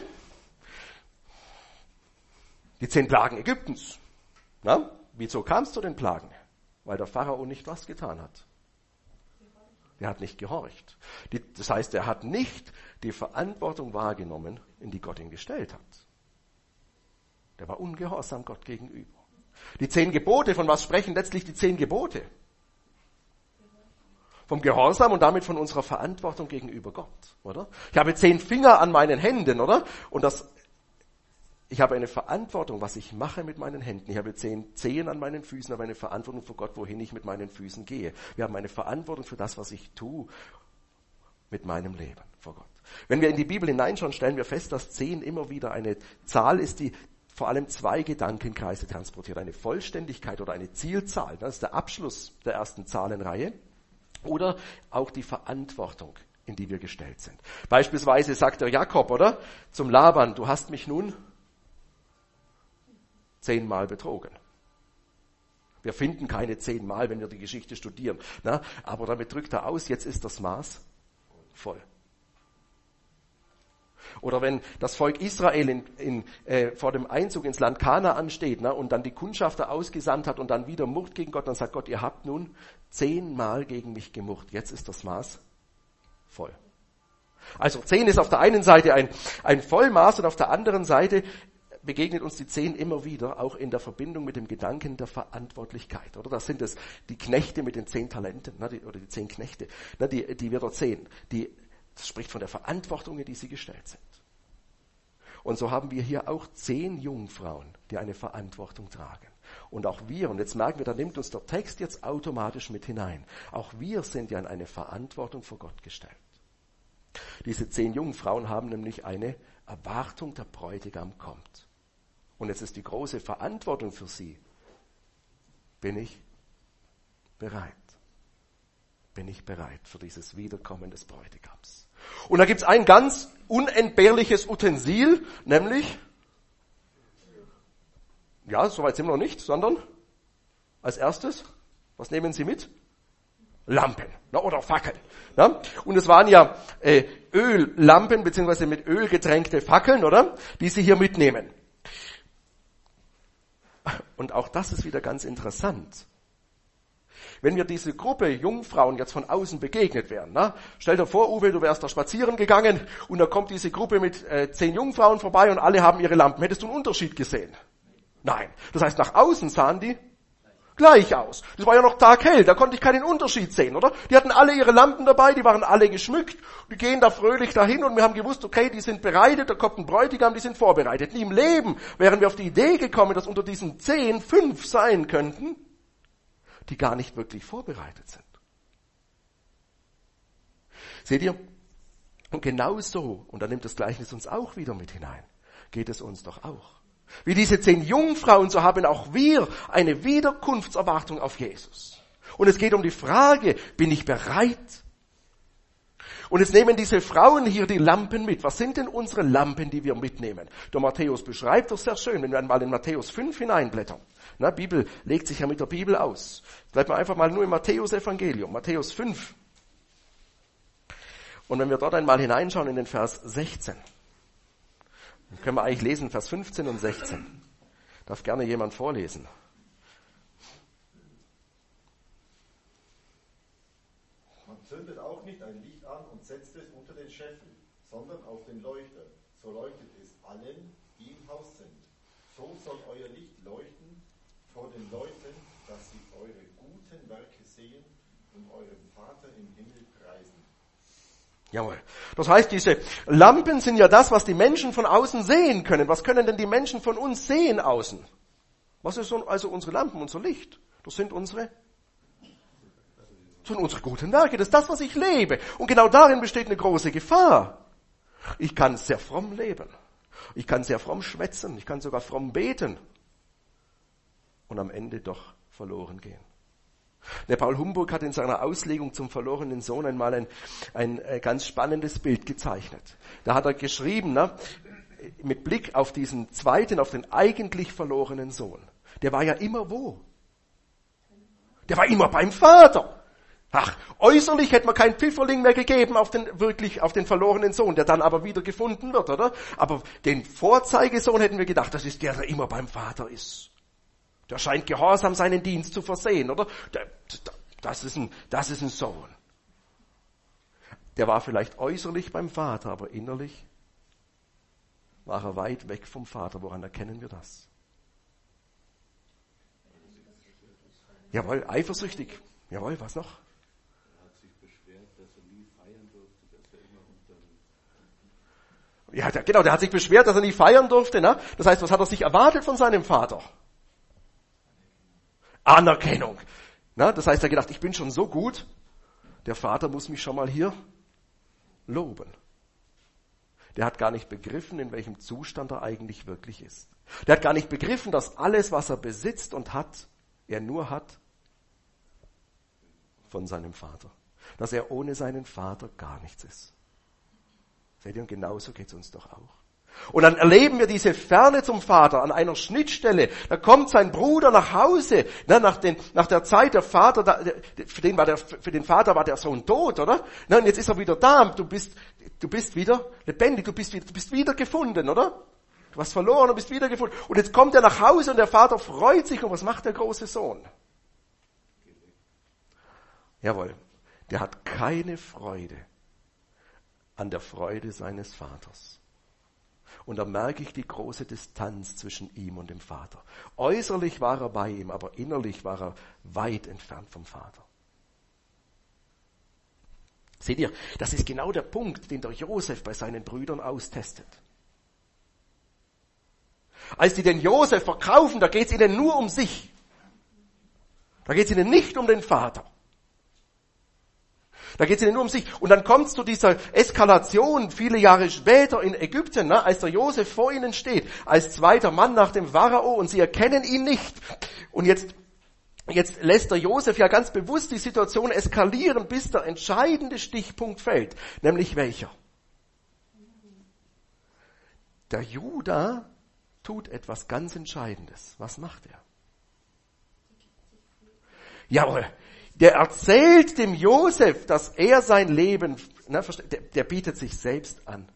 Die 10 Plagen Ägyptens. Wieso kam es zu den Plagen? Weil der Pharao nicht was getan hat. Er hat nicht gehorcht. Das heißt, er hat nicht die Verantwortung wahrgenommen, in die Gott ihn gestellt hat. Der war ungehorsam Gott gegenüber. Die 10 Gebote, von was sprechen letztlich die 10 Gebote? Vom Gehorsam und damit von unserer Verantwortung gegenüber Gott, oder? Ich habe 10 Finger an meinen Händen, oder? Und ich habe eine Verantwortung, was ich mache mit meinen Händen. Ich habe 10 Zehen an meinen Füßen, habe eine Verantwortung für Gott, wohin ich mit meinen Füßen gehe. Wir haben eine Verantwortung für das, was ich tue mit meinem Leben vor Gott. Wenn wir in die Bibel hineinschauen, stellen wir fest, dass 10 immer wieder eine Zahl ist, die vor allem 2 Gedankenkreise transportiert. Eine Vollständigkeit oder eine Zielzahl. Das ist der Abschluss der ersten Zahlenreihe. Oder auch die Verantwortung in die wir gestellt sind. Beispielsweise sagt der Jakob, oder? Zum Laban, du hast mich nun 10-mal betrogen. Wir finden keine 10-mal, wenn wir die Geschichte studieren. Na? Aber damit drückt er aus, jetzt ist das Maß voll. Oder wenn das Volk Israel vor dem Einzug ins Land Kanaan steht, und dann die Kundschafter ausgesandt hat und dann wieder murrt gegen Gott, dann sagt Gott, ihr habt nun 10-mal gegen mich gemurrt. Jetzt ist das Maß voll. Also 10 ist auf der einen Seite ein Vollmaß und auf der anderen Seite begegnet uns die 10 immer wieder, auch in der Verbindung mit dem Gedanken der Verantwortlichkeit. Oder das sind es die Knechte mit den 10 Talenten, oder die 10 Knechte, die wir dort sehen. Das spricht von der Verantwortung, in die sie gestellt sind. Und so haben wir hier auch 10 Jungfrauen, die eine Verantwortung tragen. Und auch wir, und jetzt merken wir, da nimmt uns der Text jetzt automatisch mit hinein. Auch wir sind ja in eine Verantwortung vor Gott gestellt. Diese 10 Jungfrauen haben nämlich eine Erwartung, der Bräutigam kommt. Und jetzt ist die große Verantwortung für sie. Bin ich bereit? Bin ich bereit für dieses Wiederkommen des Bräutigams? Und da gibt es ein ganz unentbehrliches Utensil, nämlich, ja, soweit sind wir noch nicht, sondern als erstes, was nehmen Sie mit? Lampen oder Fackeln. Und es waren ja Öllampen beziehungsweise mit Öl getränkte Fackeln, oder? Die Sie hier mitnehmen. Und auch das ist wieder ganz interessant. Wenn wir diese Gruppe Jungfrauen jetzt von außen begegnet wären, stell dir vor, Uwe, du wärst da spazieren gegangen und da kommt diese Gruppe mit 10 Jungfrauen vorbei und alle haben ihre Lampen. Hättest du einen Unterschied gesehen? Nein. Das heißt, nach außen sahen die gleich aus. Das war ja noch taghell, da konnte ich keinen Unterschied sehen, oder? Die hatten alle ihre Lampen dabei, die waren alle geschmückt, die gehen da fröhlich dahin und wir haben gewusst, okay, die sind bereitet, da kommt ein Bräutigam, die sind vorbereitet. Nie im Leben wären wir auf die Idee gekommen, dass unter diesen 10 5 sein könnten, die gar nicht wirklich vorbereitet sind. Seht ihr? Und genau so, und da nimmt das Gleichnis uns auch wieder mit hinein, geht es uns doch auch. Wie diese 10 Jungfrauen, so haben auch wir eine Wiederkunftserwartung auf Jesus. Und es geht um die Frage, bin ich bereit? Und jetzt nehmen diese Frauen hier die Lampen mit. Was sind denn unsere Lampen, die wir mitnehmen? Der Matthäus beschreibt das sehr schön, wenn wir einmal in Matthäus 5 hineinblättern. Bibel legt sich ja mit der Bibel aus. Bleibt man einfach mal nur im Matthäus-Evangelium, Matthäus 5. Und wenn wir dort einmal hineinschauen in den Vers 16, dann können wir eigentlich lesen, Vers 15 und 16. Darf gerne jemand vorlesen. Man zündet auch nicht ein Licht an und setzt es unter den Scheffel, sondern auf den Leuchter. So leuchtet es allen, die im Haus sind. So soll euer Licht leuchten vor den Leuten, dass sie eure guten Werke sehen und euren Vater im Himmel preisen. Jawohl. Das heißt, diese Lampen sind ja das, was die Menschen von außen sehen können. Was können denn die Menschen von uns sehen außen? Was ist also unsere Lampen, unser Licht? Das sind unsere guten Werke. Das ist das, was ich lebe. Und genau darin besteht eine große Gefahr. Ich kann sehr fromm leben. Ich kann sehr fromm schwätzen. Ich kann sogar fromm beten. Und am Ende doch verloren gehen. Der Paul Humburg hat in seiner Auslegung zum verlorenen Sohn einmal ein ganz spannendes Bild gezeichnet. Da hat er geschrieben, mit Blick auf diesen zweiten, auf den eigentlich verlorenen Sohn. Der war ja immer wo? Der war immer beim Vater. Ach, äußerlich hätte man keinen Pfifferling mehr gegeben auf den verlorenen Sohn, der dann aber wieder gefunden wird, oder? Aber den Vorzeigesohn hätten wir gedacht, das ist der immer beim Vater ist. Der scheint gehorsam seinen Dienst zu versehen, oder? Das ist ein Sohn. Der war vielleicht äußerlich beim Vater, aber innerlich war er weit weg vom Vater. Woran erkennen wir das? Jawohl, eifersüchtig. Jawohl, was noch? Er hat sich beschwert, dass er nie feiern durfte, dass er immer Ja, genau, der hat sich beschwert, dass er nie feiern durfte. Ne? Das heißt, was hat er sich erwartet von seinem Vater? Anerkennung. Na, das heißt, er hat gedacht, ich bin schon so gut, der Vater muss mich schon mal hier loben. Der hat gar nicht begriffen, in welchem Zustand er eigentlich wirklich ist. Der hat gar nicht begriffen, dass alles, was er besitzt und hat, er nur hat von seinem Vater. dass er ohne seinen Vater gar nichts ist. Seht ihr, und genauso geht's uns doch auch. Und dann erleben wir diese Ferne zum Vater an einer Schnittstelle. Da kommt sein Bruder nach Hause. Nach der Zeit, der Vater, für den Vater war der Sohn tot, oder? Und jetzt ist er wieder da. Du bist wieder lebendig. Du bist wieder gefunden, oder? Du hast verloren und bist wieder gefunden. Und jetzt kommt er nach Hause und der Vater freut sich. Und was macht der große Sohn? Jawohl. Der hat keine Freude an der Freude seines Vaters. Und da merke ich die große Distanz zwischen ihm und dem Vater. Äußerlich war er bei ihm, aber innerlich war er weit entfernt vom Vater. Seht ihr, das ist genau der Punkt, den der Josef bei seinen Brüdern austestet. Als die den Josef verkaufen, da geht es ihnen nur um sich. Da geht es ihnen nicht um den Vater. Da geht es ihnen nur um sich. Und dann kommt es zu dieser Eskalation viele Jahre später in Ägypten, als der Josef vor ihnen steht, als zweiter Mann nach dem Pharao und sie erkennen ihn nicht. Und jetzt lässt der Josef ja ganz bewusst die Situation eskalieren, bis der entscheidende Stichpunkt fällt. Nämlich welcher? Der Juda tut etwas ganz Entscheidendes. Was macht er? Jawohl. Der erzählt dem Josef, dass er sein Leben, der bietet sich selbst an.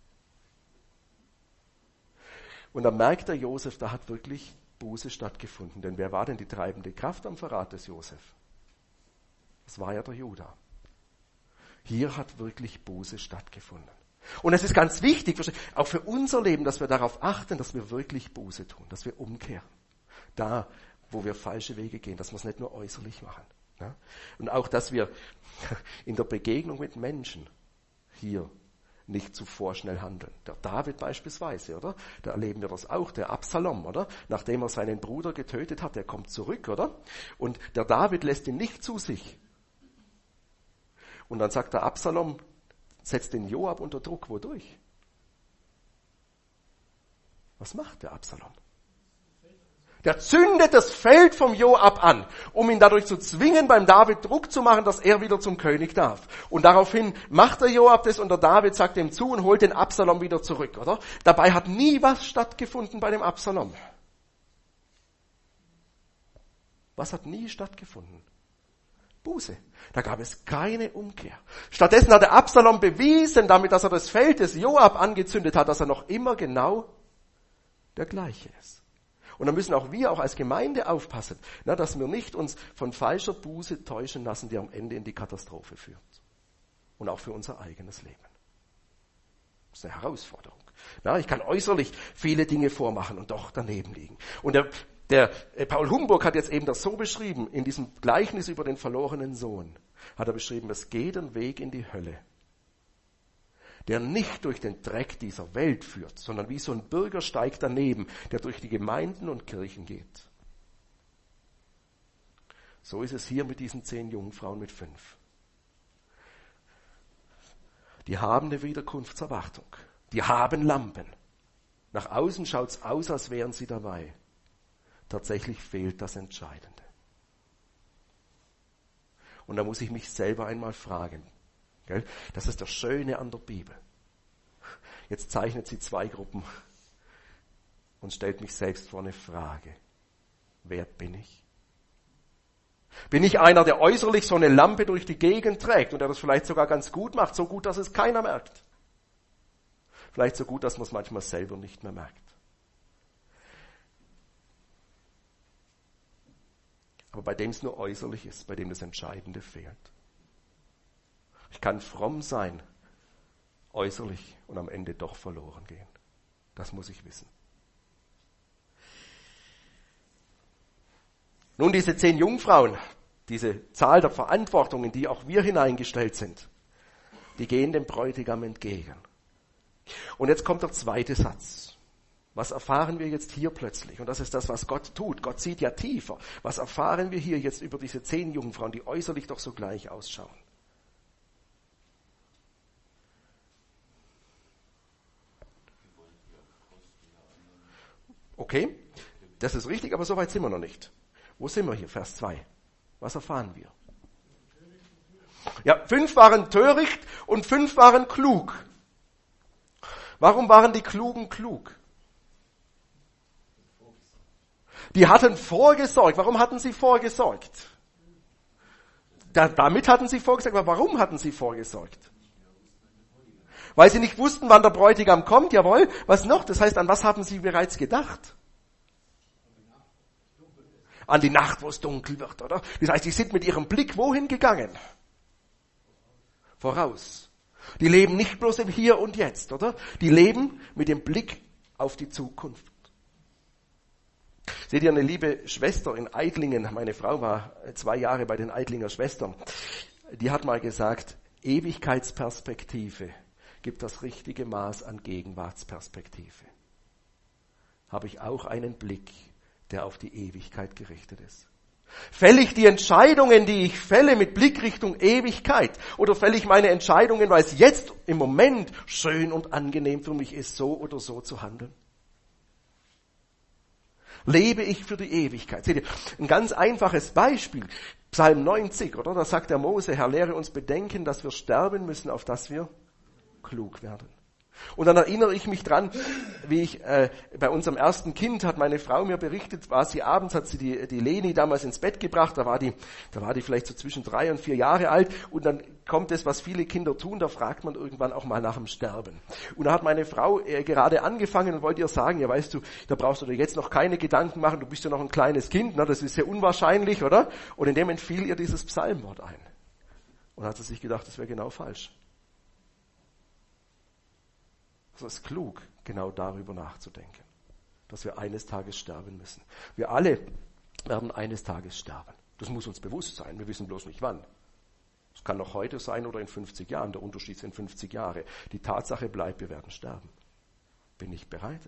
Und dann merkt der Josef, da hat wirklich Buße stattgefunden. Denn wer war denn die treibende Kraft am Verrat des Josef? Das war ja der Juda. Hier hat wirklich Buße stattgefunden. Und es ist ganz wichtig, auch für unser Leben, dass wir darauf achten, dass wir wirklich Buße tun, dass wir umkehren. Da, wo wir falsche Wege gehen, dass wir es nicht nur äußerlich machen. Ja? Und auch, dass wir in der Begegnung mit Menschen hier nicht zu vorschnell handeln. Der David beispielsweise, oder? Da erleben wir das auch. Der Absalom, oder? Nachdem er seinen Bruder getötet hat, der kommt zurück, oder? Und der David lässt ihn nicht zu sich. Und dann sagt der Absalom, setzt den Joab unter Druck. Wodurch? Was macht der Absalom? Der zündet das Feld vom Joab an, um ihn dadurch zu zwingen, beim David Druck zu machen, dass er wieder zum König darf. Und daraufhin macht der Joab das und der David sagt ihm zu und holt den Absalom wieder zurück, oder? Dabei hat nie was stattgefunden bei dem Absalom. Was hat nie stattgefunden? Buße. Da gab es keine Umkehr. Stattdessen hat der Absalom bewiesen, damit, dass er das Feld des Joab angezündet hat, dass er noch immer genau der gleiche ist. Und da müssen auch wir, auch als Gemeinde aufpassen, dass wir nicht uns von falscher Buße täuschen lassen, die am Ende in die Katastrophe führt. Und auch für unser eigenes Leben. Das ist eine Herausforderung. Ich kann äußerlich viele Dinge vormachen und doch daneben liegen. Und der Paul Humburg hat jetzt eben das so beschrieben, in diesem Gleichnis über den verlorenen Sohn, hat er beschrieben, es geht ein Weg in die Hölle, der nicht durch den Dreck dieser Welt führt, sondern wie so ein Bürgersteig daneben, der durch die Gemeinden und Kirchen geht. So ist es hier mit diesen 10 Jungfrauen mit 5. Die haben eine Wiederkunftserwartung. Die haben Lampen. Nach außen schaut's aus, als wären sie dabei. Tatsächlich fehlt das Entscheidende. Und da muss ich mich selber einmal fragen. Das ist das Schöne an der Bibel. Jetzt zeichnet sie 2 Gruppen und stellt mich selbst vor eine Frage. Wer bin ich? Bin ich einer, der äußerlich so eine Lampe durch die Gegend trägt und der das vielleicht sogar ganz gut macht, so gut, dass es keiner merkt? Vielleicht so gut, dass man es manchmal selber nicht mehr merkt. Aber bei dem es nur äußerlich ist, bei dem das Entscheidende fehlt. Ich kann fromm sein, äußerlich und am Ende doch verloren gehen. Das muss ich wissen. Nun, diese 10 Jungfrauen, diese Zahl der Verantwortung, in die auch wir hineingestellt sind, die gehen dem Bräutigam entgegen. Und jetzt kommt der zweite Satz. Was erfahren wir jetzt hier plötzlich? Und das ist das, was Gott tut. Gott sieht ja tiefer. Was erfahren wir hier jetzt über diese 10 Jungfrauen, die äußerlich doch so gleich ausschauen? Okay, das ist richtig, aber so weit sind wir noch nicht. Wo sind wir hier? Vers 2. Was erfahren wir? Ja, 5 waren töricht und 5 waren klug. Warum waren die Klugen klug? Die hatten vorgesorgt. Warum hatten sie vorgesorgt? Damit hatten sie vorgesorgt, aber warum hatten sie vorgesorgt? Weil sie nicht wussten, wann der Bräutigam kommt, jawohl. Was noch? Das heißt, an was haben sie bereits gedacht? An die Nacht, wo es dunkel wird, oder? Das heißt, sie sind mit ihrem Blick wohin gegangen? Voraus. Die leben nicht bloß im Hier und Jetzt, oder? Die leben mit dem Blick auf die Zukunft. Seht ihr, eine liebe Schwester in Eidlingen, meine Frau war 2 Jahre bei den Eidlinger Schwestern, die hat mal gesagt, Ewigkeitsperspektive gibt das richtige Maß an Gegenwartsperspektive. Habe ich auch einen Blick, der auf die Ewigkeit gerichtet ist? Fälle ich die Entscheidungen, die ich fälle, mit Blick Richtung Ewigkeit? Oder fälle ich meine Entscheidungen, weil es jetzt im Moment schön und angenehm für mich ist, so oder so zu handeln? Lebe ich für die Ewigkeit? Seht ihr, ein ganz einfaches Beispiel. Psalm 90, oder? Da sagt der Mose, Herr, lehre uns bedenken, dass wir sterben müssen, auf dass wir klug werden. Und dann erinnere ich mich dran, wie ich bei unserem ersten Kind hat meine Frau mir berichtet, war sie abends, hat sie die Leni damals ins Bett gebracht, da war die vielleicht so zwischen 3 und 4 Jahre alt, und dann kommt es, was viele Kinder tun, da fragt man irgendwann auch mal nach dem Sterben. Und da hat meine Frau gerade angefangen und wollte ihr sagen, ja weißt du, da brauchst du dir jetzt noch keine Gedanken machen, du bist ja noch ein kleines Kind, das ist sehr unwahrscheinlich, oder? Und in dem entfiel ihr dieses Psalmwort ein. Und hat sie sich gedacht, das wäre genau falsch. Es ist klug, genau darüber nachzudenken, dass wir eines Tages sterben müssen. Wir alle werden eines Tages sterben. Das muss uns bewusst sein. Wir wissen bloß nicht wann. Es kann noch heute sein oder in 50 Jahren. Der Unterschied sind 50 Jahre. Die Tatsache bleibt, wir werden sterben. Bin ich bereit?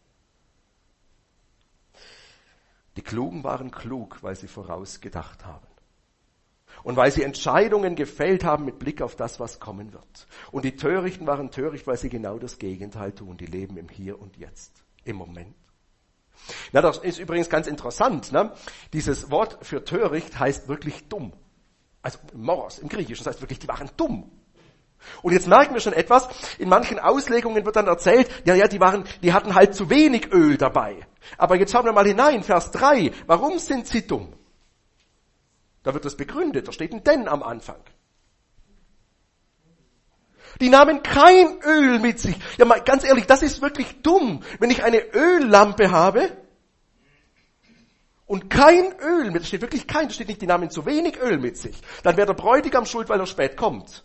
Die Klugen waren klug, weil sie vorausgedacht haben. Und weil sie Entscheidungen gefällt haben mit Blick auf das, was kommen wird. Und die Törichten waren töricht, weil sie genau das Gegenteil tun. Die leben im Hier und Jetzt, im Moment. Na, das ist übrigens ganz interessant. Ne? Dieses Wort für töricht heißt wirklich dumm. Also Moros im Griechischen, das heißt wirklich, die waren dumm. Und jetzt merken wir schon etwas, in manchen Auslegungen wird dann erzählt, die hatten halt zu wenig Öl dabei. Aber jetzt schauen wir mal hinein, Vers 3. Warum sind sie dumm? Da wird das begründet, da steht ein Denn am Anfang. Die nahmen kein Öl mit sich. Ja, mal ganz ehrlich, das ist wirklich dumm. Wenn ich eine Öllampe habe und kein Öl mit, da steht wirklich kein, da steht nicht, die nahmen zu wenig Öl mit sich. Dann wäre der Bräutigam schuld, weil er spät kommt.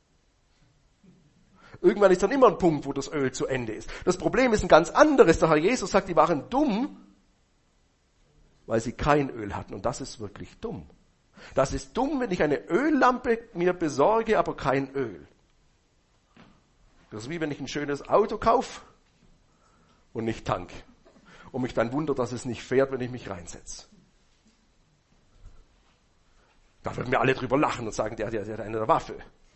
Irgendwann ist dann immer ein Punkt, wo das Öl zu Ende ist. Das Problem ist ein ganz anderes. Der Herr Jesus sagt, die waren dumm, weil sie kein Öl hatten. Und das ist wirklich dumm. Das ist dumm, wenn ich eine Öllampe mir besorge, aber kein Öl. Das ist wie wenn ich ein schönes Auto kaufe und nicht tank. Und mich dann wundert, dass es nicht fährt, wenn ich mich reinsetze. Da würden wir alle drüber lachen und sagen, der hat eine Waffe.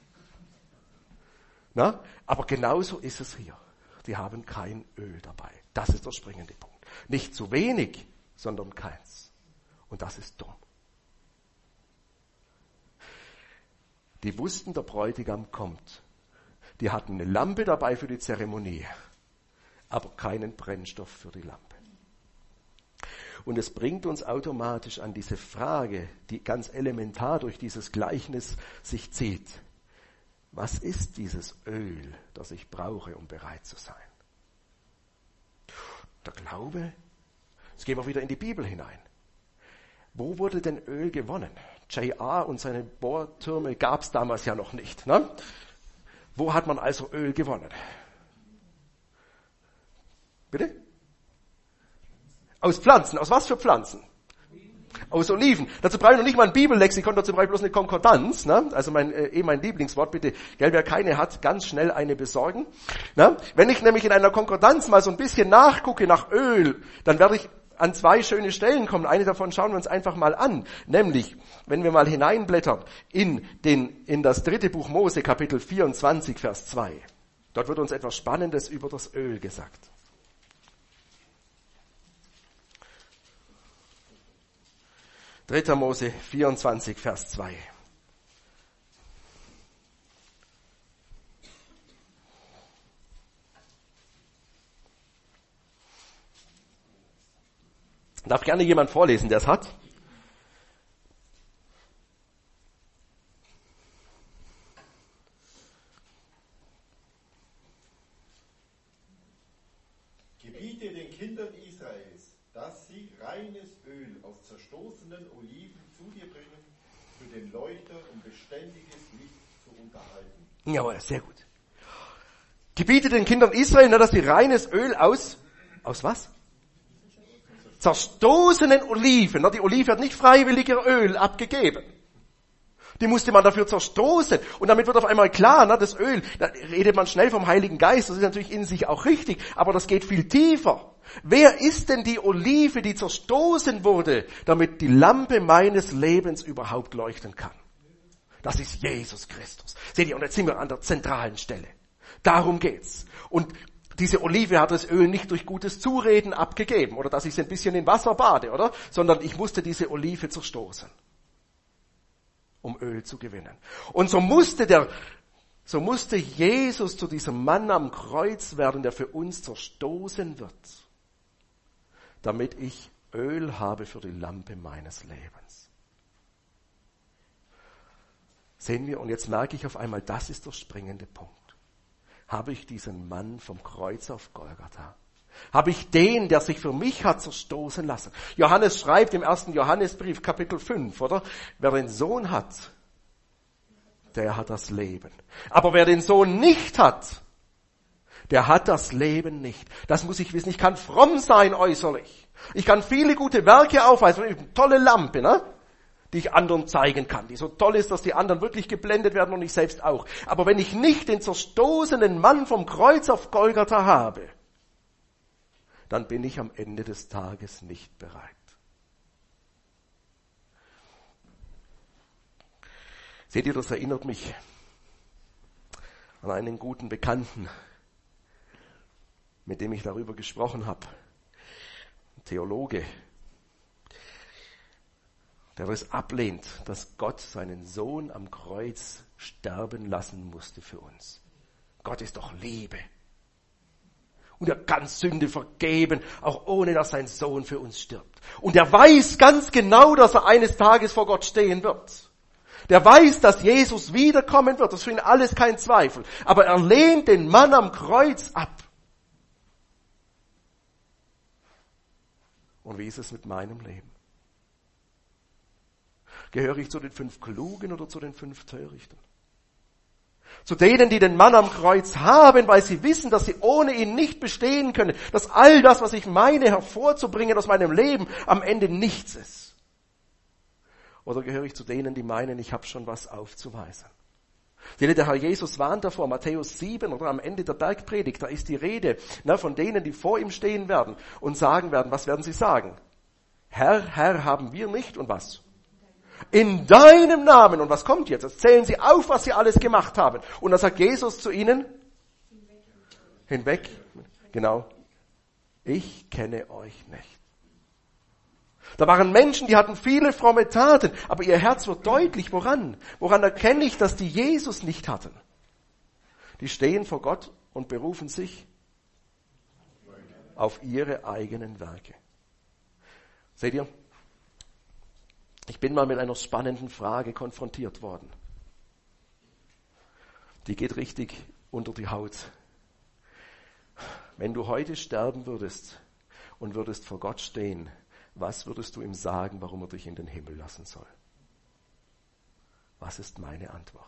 Na? Aber genauso ist es hier. Die haben kein Öl dabei. Das ist der springende Punkt. Nicht zu wenig, sondern keins. Und das ist dumm. Die wussten, der Bräutigam kommt. Die hatten eine Lampe dabei für die Zeremonie, aber keinen Brennstoff für die Lampe. Und es bringt uns automatisch an diese Frage, die ganz elementar durch dieses Gleichnis sich zieht. Was ist dieses Öl, das ich brauche, um bereit zu sein? Der Glaube, jetzt gehen wir wieder in die Bibel hinein. Wo wurde denn Öl gewonnen? J.R. und seine Bohrtürme gab es damals ja noch nicht. Ne? Wo hat man also Öl gewonnen? Bitte? Aus Pflanzen. Aus was für Pflanzen? Aus Oliven. Dazu brauche ich noch nicht mal ein Bibellexikon, dazu brauche ich bloß eine Konkordanz. Ne? Also mein Lieblingswort, bitte, gell, wer keine hat, ganz schnell eine besorgen. Ne? Wenn ich nämlich in einer Konkordanz mal so ein bisschen nachgucke nach Öl, dann werde ich an 2 schöne Stellen kommen. Eine davon schauen wir uns einfach mal an. Nämlich, wenn wir mal hineinblättern in das 3. Buch Mose, Kapitel 24, Vers 2. Dort wird uns etwas Spannendes über das Öl gesagt. Dritter Mose 24, Vers 2. Darf gerne jemand vorlesen, der es hat? Gebiete den Kindern Israels, dass sie reines Öl aus zerstoßenen Oliven zu dir bringen, für den Leuchter, um beständiges Licht zu unterhalten. Jawohl, sehr gut. Gebiete den Kindern Israel, dass sie reines Öl aus was? Zerstoßenen Oliven. Die Olive hat nicht freiwillig ihr Öl abgegeben. Die musste man dafür zerstoßen. Und damit wird auf einmal klar, das Öl, da redet man schnell vom Heiligen Geist, das ist natürlich in sich auch richtig, aber das geht viel tiefer. Wer ist denn die Olive, die zerstoßen wurde, damit die Lampe meines Lebens überhaupt leuchten kann? Das ist Jesus Christus. Seht ihr, und jetzt sind wir an der zentralen Stelle. Darum geht's. Und diese Olive hat das Öl nicht durch gutes Zureden abgegeben, oder dass ich es ein bisschen in Wasser bade, oder? Sondern ich musste diese Olive zerstoßen, um Öl zu gewinnen. Und so musste Jesus zu diesem Mann am Kreuz werden, der für uns zerstoßen wird, damit ich Öl habe für die Lampe meines Lebens. Sehen wir, und jetzt merke ich auf einmal, das ist der springende Punkt. Habe ich diesen Mann vom Kreuz auf Golgatha? Habe ich den, der sich für mich hat zerstoßen lassen? Johannes schreibt im 1. Johannesbrief, Kapitel 5, oder? Wer den Sohn hat, der hat das Leben. Aber wer den Sohn nicht hat, der hat das Leben nicht. Das muss ich wissen. Ich kann fromm sein äußerlich. Ich kann viele gute Werke aufweisen. Eine tolle Lampe, ne? Die ich anderen zeigen kann, die so toll ist, dass die anderen wirklich geblendet werden und ich selbst auch. Aber wenn ich nicht den zerstoßenen Mann vom Kreuz auf Golgatha habe, dann bin ich am Ende des Tages nicht bereit. Seht ihr, das erinnert mich an einen guten Bekannten, mit dem ich darüber gesprochen habe. Ein Theologe, der es ablehnt, dass Gott seinen Sohn am Kreuz sterben lassen musste für uns. Gott ist doch Liebe. Und er kann Sünde vergeben, auch ohne dass sein Sohn für uns stirbt. Und er weiß ganz genau, dass er eines Tages vor Gott stehen wird. Der weiß, dass Jesus wiederkommen wird. Das ist für ihn alles kein Zweifel. Aber er lehnt den Mann am Kreuz ab. Und wie ist es mit meinem Leben? Gehöre ich zu den 5 Klugen oder zu den 5 Törichten? Zu denen, die den Mann am Kreuz haben, weil sie wissen, dass sie ohne ihn nicht bestehen können, dass all das, was ich meine, hervorzubringen aus meinem Leben, am Ende nichts ist. Oder gehöre ich zu denen, die meinen, ich habe schon was aufzuweisen? Seht ihr, der Herr Jesus warnt davor, Matthäus 7 oder am Ende der Bergpredigt, da ist die Rede von denen, die vor ihm stehen werden und sagen werden, was werden sie sagen? Herr, Herr, haben wir nicht und was? In deinem Namen. Und was kommt jetzt? Jetzt zählen sie auf, was sie alles gemacht haben. Und dann sagt Jesus zu ihnen, hinweg, genau, ich kenne euch nicht. Da waren Menschen, die hatten viele fromme Taten, aber ihr Herz wird deutlich. Woran? Woran erkenne ich, dass die Jesus nicht hatten? Die stehen vor Gott und berufen sich auf ihre eigenen Werke. Seht ihr? Ich bin mal mit einer spannenden Frage konfrontiert worden. Die geht richtig unter die Haut. Wenn du heute sterben würdest und würdest vor Gott stehen, was würdest du ihm sagen, warum er dich in den Himmel lassen soll? Was ist meine Antwort?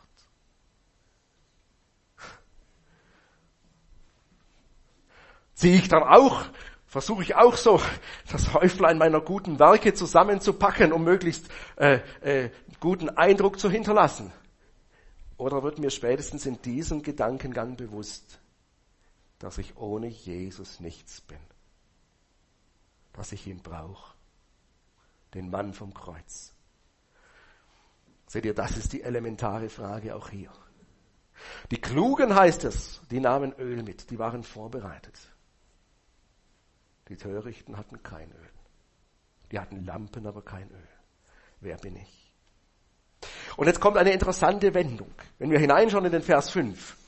Versuche ich auch so, das Häuflein meiner guten Werke zusammenzupacken, um möglichst guten Eindruck zu hinterlassen? Oder wird mir spätestens in diesem Gedankengang bewusst, dass ich ohne Jesus nichts bin? Dass ich ihn brauche. Den Mann vom Kreuz. Seht ihr, das ist die elementare Frage auch hier. Die Klugen, heißt es, die nahmen Öl mit, die waren vorbereitet. Die Törichten hatten kein Öl. Die hatten Lampen, aber kein Öl. Wer bin ich? Und jetzt kommt eine interessante Wendung. Wenn wir hineinschauen in den Vers 5.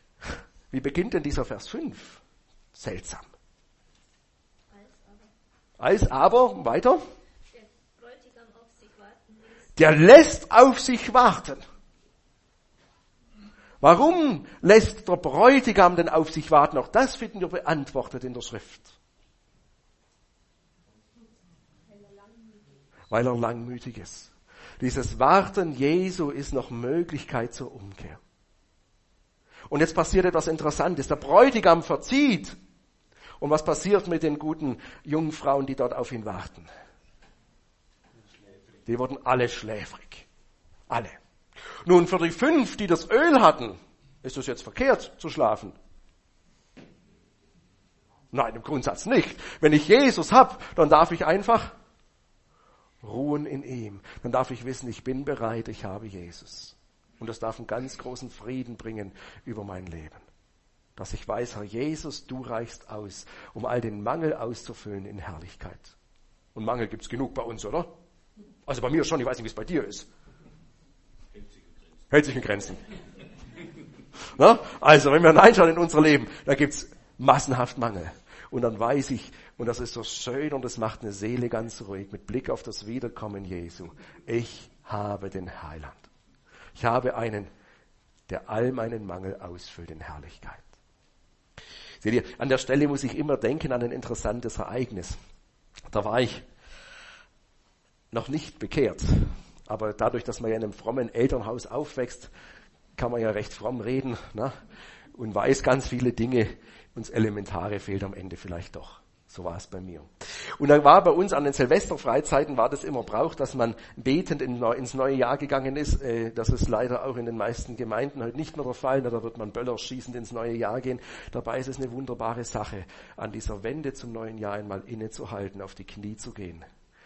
Wie beginnt denn dieser Vers 5? Seltsam. Aber, weiter. Der Bräutigam auf sich warten ließ. Der lässt auf sich warten. Warum lässt der Bräutigam denn auf sich warten? Auch das finden wir beantwortet in der Schrift. Weil er langmütig ist. Dieses Warten Jesu ist noch Möglichkeit zur Umkehr. Und jetzt passiert etwas Interessantes. Der Bräutigam verzieht. Und was passiert mit den guten jungen Frauen, die dort auf ihn warten? Die wurden alle schläfrig. Alle. Nun, für die 5, die das Öl hatten, ist es jetzt verkehrt zu schlafen? Nein, im Grundsatz nicht. Wenn ich Jesus habe, dann darf ich einfach ruhen in ihm. Dann darf ich wissen, ich bin bereit, ich habe Jesus. Und das darf einen ganz großen Frieden bringen über mein Leben. Dass ich weiß, Herr Jesus, du reichst aus, um all den Mangel auszufüllen in Herrlichkeit. Und Mangel gibt's genug bei uns, oder? Also bei mir schon, ich weiß nicht, wie es bei dir ist. Hält sich in Grenzen. Na? Also, wenn wir hineinschauen in unser Leben, da gibt's massenhaft Mangel. Und dann weiß ich, und das ist so schön und das macht eine Seele ganz ruhig, mit Blick auf das Wiederkommen Jesu. Ich habe den Heiland. Ich habe einen, der all meinen Mangel ausfüllt in Herrlichkeit. Seht ihr, an der Stelle muss ich immer denken an ein interessantes Ereignis. Da war ich noch nicht bekehrt. Aber dadurch, dass man ja in einem frommen Elternhaus aufwächst, kann man ja recht fromm reden, ne? Und weiß ganz viele Dinge. Uns Elementare fehlt am Ende vielleicht doch. So war es bei mir. Und dann war bei uns an den Silvesterfreizeiten war das immer Brauch, dass man betend ins neue Jahr gegangen ist. Das ist leider auch in den meisten Gemeinden heute nicht mehr der Fall. Da wird man Böller schießend ins neue Jahr gehen. Dabei ist es eine wunderbare Sache, an dieser Wende zum neuen Jahr einmal innezuhalten, auf die Knie zu gehen.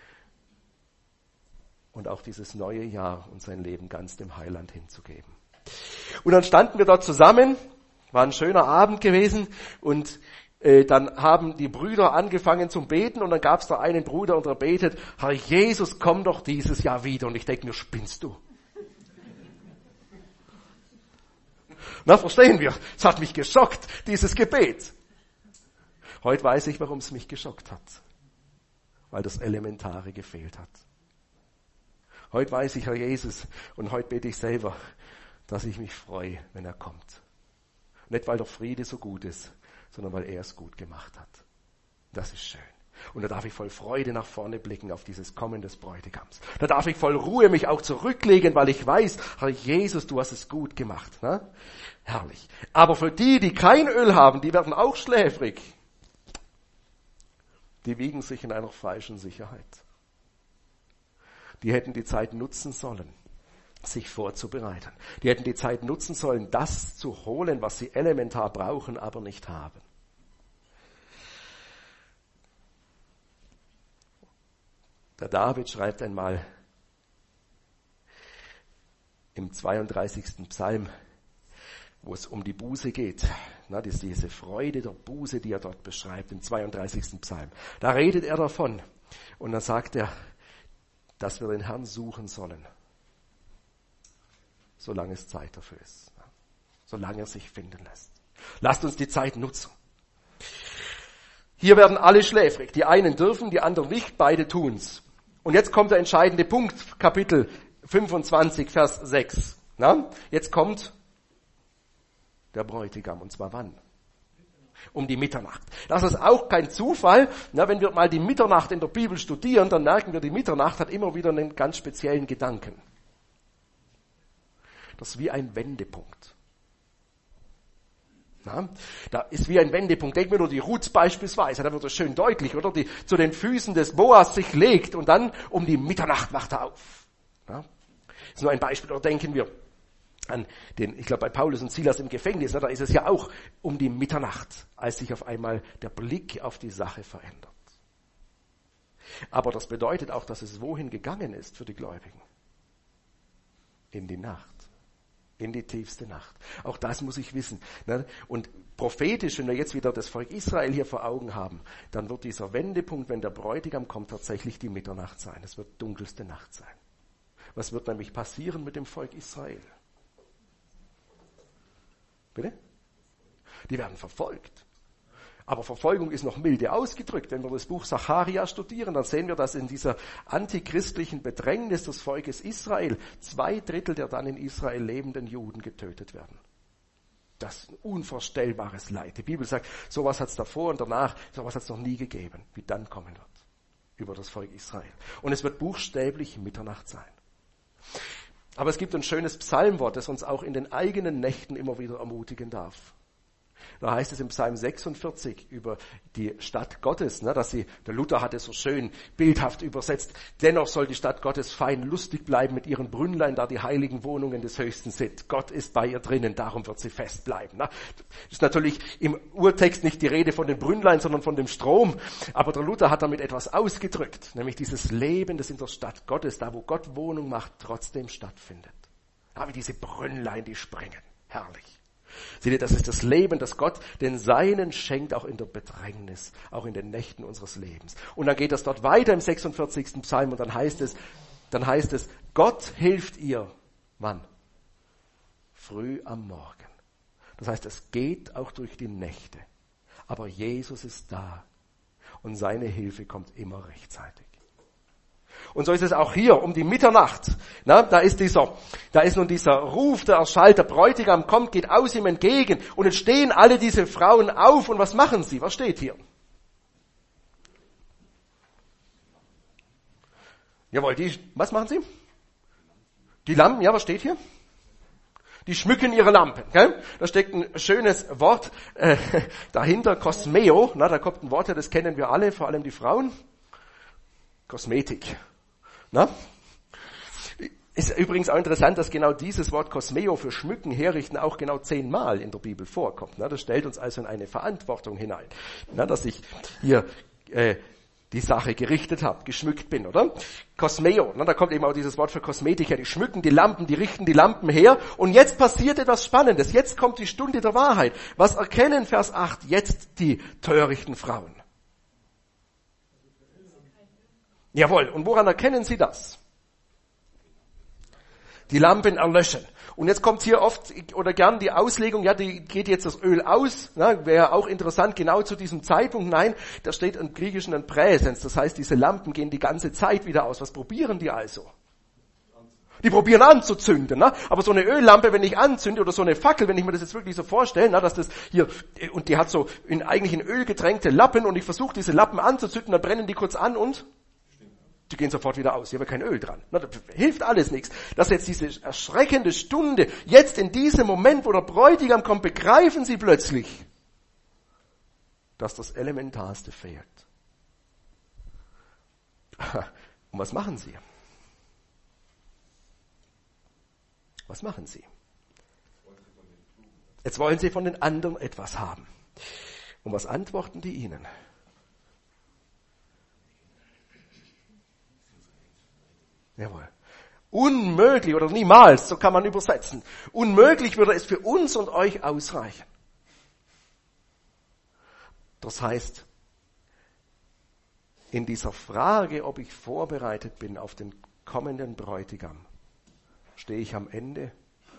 Und auch dieses neue Jahr und sein Leben ganz dem Heiland hinzugeben. Und dann standen wir dort zusammen, war ein schöner Abend gewesen und dann haben die Brüder angefangen zum Beten und dann gab es da einen Bruder und der betet, Herr Jesus, komm doch dieses Jahr wieder. Und ich denke mir, spinnst du? Na, verstehen wir. Es hat mich geschockt, dieses Gebet. Heute weiß ich, warum es mich geschockt hat. Weil das Elementare gefehlt hat. Heute weiß ich, Herr Jesus, und heute bete ich selber, dass ich mich freue, wenn er kommt. Nicht, weil der Friede so gut ist, sondern weil er es gut gemacht hat. Das ist schön. Und da darf ich voll Freude nach vorne blicken auf dieses Kommen des Bräutigams. Da darf ich voll Ruhe mich auch zurücklegen, weil ich weiß, Herr Jesus, du hast es gut gemacht. Ne? Herrlich. Aber für die, die kein Öl haben, die werden auch schläfrig. Die wiegen sich in einer falschen Sicherheit. Die hätten die Zeit nutzen sollen, sich vorzubereiten. Die hätten die Zeit nutzen sollen, das zu holen, was sie elementar brauchen, aber nicht haben. Der David schreibt einmal im 32. Psalm, wo es um die Buße geht, das ist diese Freude der Buße, die er dort beschreibt, im 32. Psalm. Da redet er davon und dann sagt er, dass wir den Herrn suchen sollen, solange es Zeit dafür ist, solange er sich finden lässt. Lasst uns die Zeit nutzen. Hier werden alle schläfrig, die einen dürfen, die anderen nicht, beide tun's. Und jetzt kommt der entscheidende Punkt, Kapitel 25, Vers 6. Jetzt kommt der Bräutigam, und zwar wann? Um die Mitternacht. Das ist auch kein Zufall. Wenn wir mal die Mitternacht in der Bibel studieren, dann merken wir, die Mitternacht hat immer wieder einen ganz speziellen Gedanken. Das ist wie ein Wendepunkt. Da ist wie ein Wendepunkt. Denken wir nur die Ruth beispielsweise, da wird es schön deutlich, oder? Die zu den Füßen des Boas sich legt und dann um die Mitternacht wacht er auf. Das ist nur ein Beispiel. Oder denken wir an ich glaube bei Paulus und Silas im Gefängnis, da ist es ja auch um die Mitternacht, als sich auf einmal der Blick auf die Sache verändert. Aber das bedeutet auch, dass es wohin gegangen ist für die Gläubigen? In die Nacht. In die tiefste Nacht. Auch das muss ich wissen. Und prophetisch, wenn wir jetzt wieder das Volk Israel hier vor Augen haben, dann wird dieser Wendepunkt, wenn der Bräutigam kommt, tatsächlich die Mitternacht sein. Es wird dunkelste Nacht sein. Was wird nämlich passieren mit dem Volk Israel? Bitte? Die werden verfolgt. Aber Verfolgung ist noch milde ausgedrückt. Wenn wir das Buch Sacharja studieren, dann sehen wir, dass in dieser antichristlichen Bedrängnis des Volkes Israel 2/3 der dann in Israel lebenden Juden getötet werden. Das ist ein unvorstellbares Leid. Die Bibel sagt, sowas hat es davor und danach, sowas hat es noch nie gegeben, wie dann kommen wird über das Volk Israel. Und es wird buchstäblich Mitternacht sein. Aber es gibt ein schönes Psalmwort, das uns auch in den eigenen Nächten immer wieder ermutigen darf. Da heißt es im Psalm 46 über die Stadt Gottes, dass der Luther hat es so schön bildhaft übersetzt, dennoch soll die Stadt Gottes fein lustig bleiben mit ihren Brünnlein, da die heiligen Wohnungen des Höchsten sind. Gott ist bei ihr drinnen, darum wird sie fest bleiben. Das ist natürlich im Urtext nicht die Rede von den Brünnlein, sondern von dem Strom. Aber der Luther hat damit etwas ausgedrückt, nämlich dieses Leben, das in der Stadt Gottes, da wo Gott Wohnung macht, trotzdem stattfindet. Ja, wie diese Brünnlein, die springen. Herrlich. Seht ihr, das ist das Leben, das Gott den Seinen schenkt, auch in der Bedrängnis, auch in den Nächten unseres Lebens. Und dann geht das dort weiter im 46. Psalm und dann heißt es, Gott hilft ihr, wann? Früh am Morgen. Das heißt, es geht auch durch die Nächte. Aber Jesus ist da und seine Hilfe kommt immer rechtzeitig. Und so ist es auch hier um die Mitternacht. Da ist nun dieser Ruf, der erschallt, der Bräutigam kommt, geht aus ihm entgegen. Und jetzt stehen alle diese Frauen auf und was machen sie? Was steht hier? Jawohl, was machen sie? Die Lampen, ja, was steht hier? Die schmücken ihre Lampen. Gell? Da steckt ein schönes Wort dahinter, Kosmeo. Da kommt ein Wort, das kennen wir alle, vor allem die Frauen. Kosmetik. Ist übrigens auch interessant, dass genau dieses Wort Kosmeo für Schmücken, Herrichten auch genau 10-mal in der Bibel vorkommt. Das stellt uns also in eine Verantwortung hinein, dass ich hier die Sache gerichtet habe, geschmückt bin, oder? Kosmeo, da kommt eben auch dieses Wort für Kosmetik her. Die schmücken die Lampen, die richten die Lampen her. Und jetzt passiert etwas Spannendes. Jetzt kommt die Stunde der Wahrheit. Was erkennen, Vers 8, jetzt die törichten Frauen? Jawohl, und woran erkennen Sie das? Die Lampen erlöschen. Und jetzt kommt hier oft oder gern die Auslegung, ja, die geht jetzt das Öl aus, wäre auch interessant, genau zu diesem Zeitpunkt. Nein, da steht im Griechischen ein Präsens, das heißt, diese Lampen gehen die ganze Zeit wieder aus. Was probieren die also? Die probieren anzuzünden, aber so eine Öllampe, wenn ich anzünde, oder so eine Fackel, wenn ich mir das jetzt wirklich so vorstelle, dass das hier, und die hat so eigentlich in Öl getränkte Lappen und ich versuche diese Lappen anzuzünden, dann brennen die kurz an und die gehen sofort wieder aus, hier haben wir kein Öl dran. Da hilft alles nichts. Dass jetzt diese erschreckende Stunde, jetzt in diesem Moment, wo der Bräutigam kommt, begreifen sie plötzlich, dass das Elementarste fehlt. Und was machen sie? Was machen sie? Jetzt wollen sie von den anderen etwas haben. Und was antworten die ihnen? Jawohl. Unmöglich oder niemals, so kann man übersetzen. Unmöglich würde es für uns und euch ausreichen. Das heißt, in dieser Frage, ob ich vorbereitet bin auf den kommenden Bräutigam, stehe ich am Ende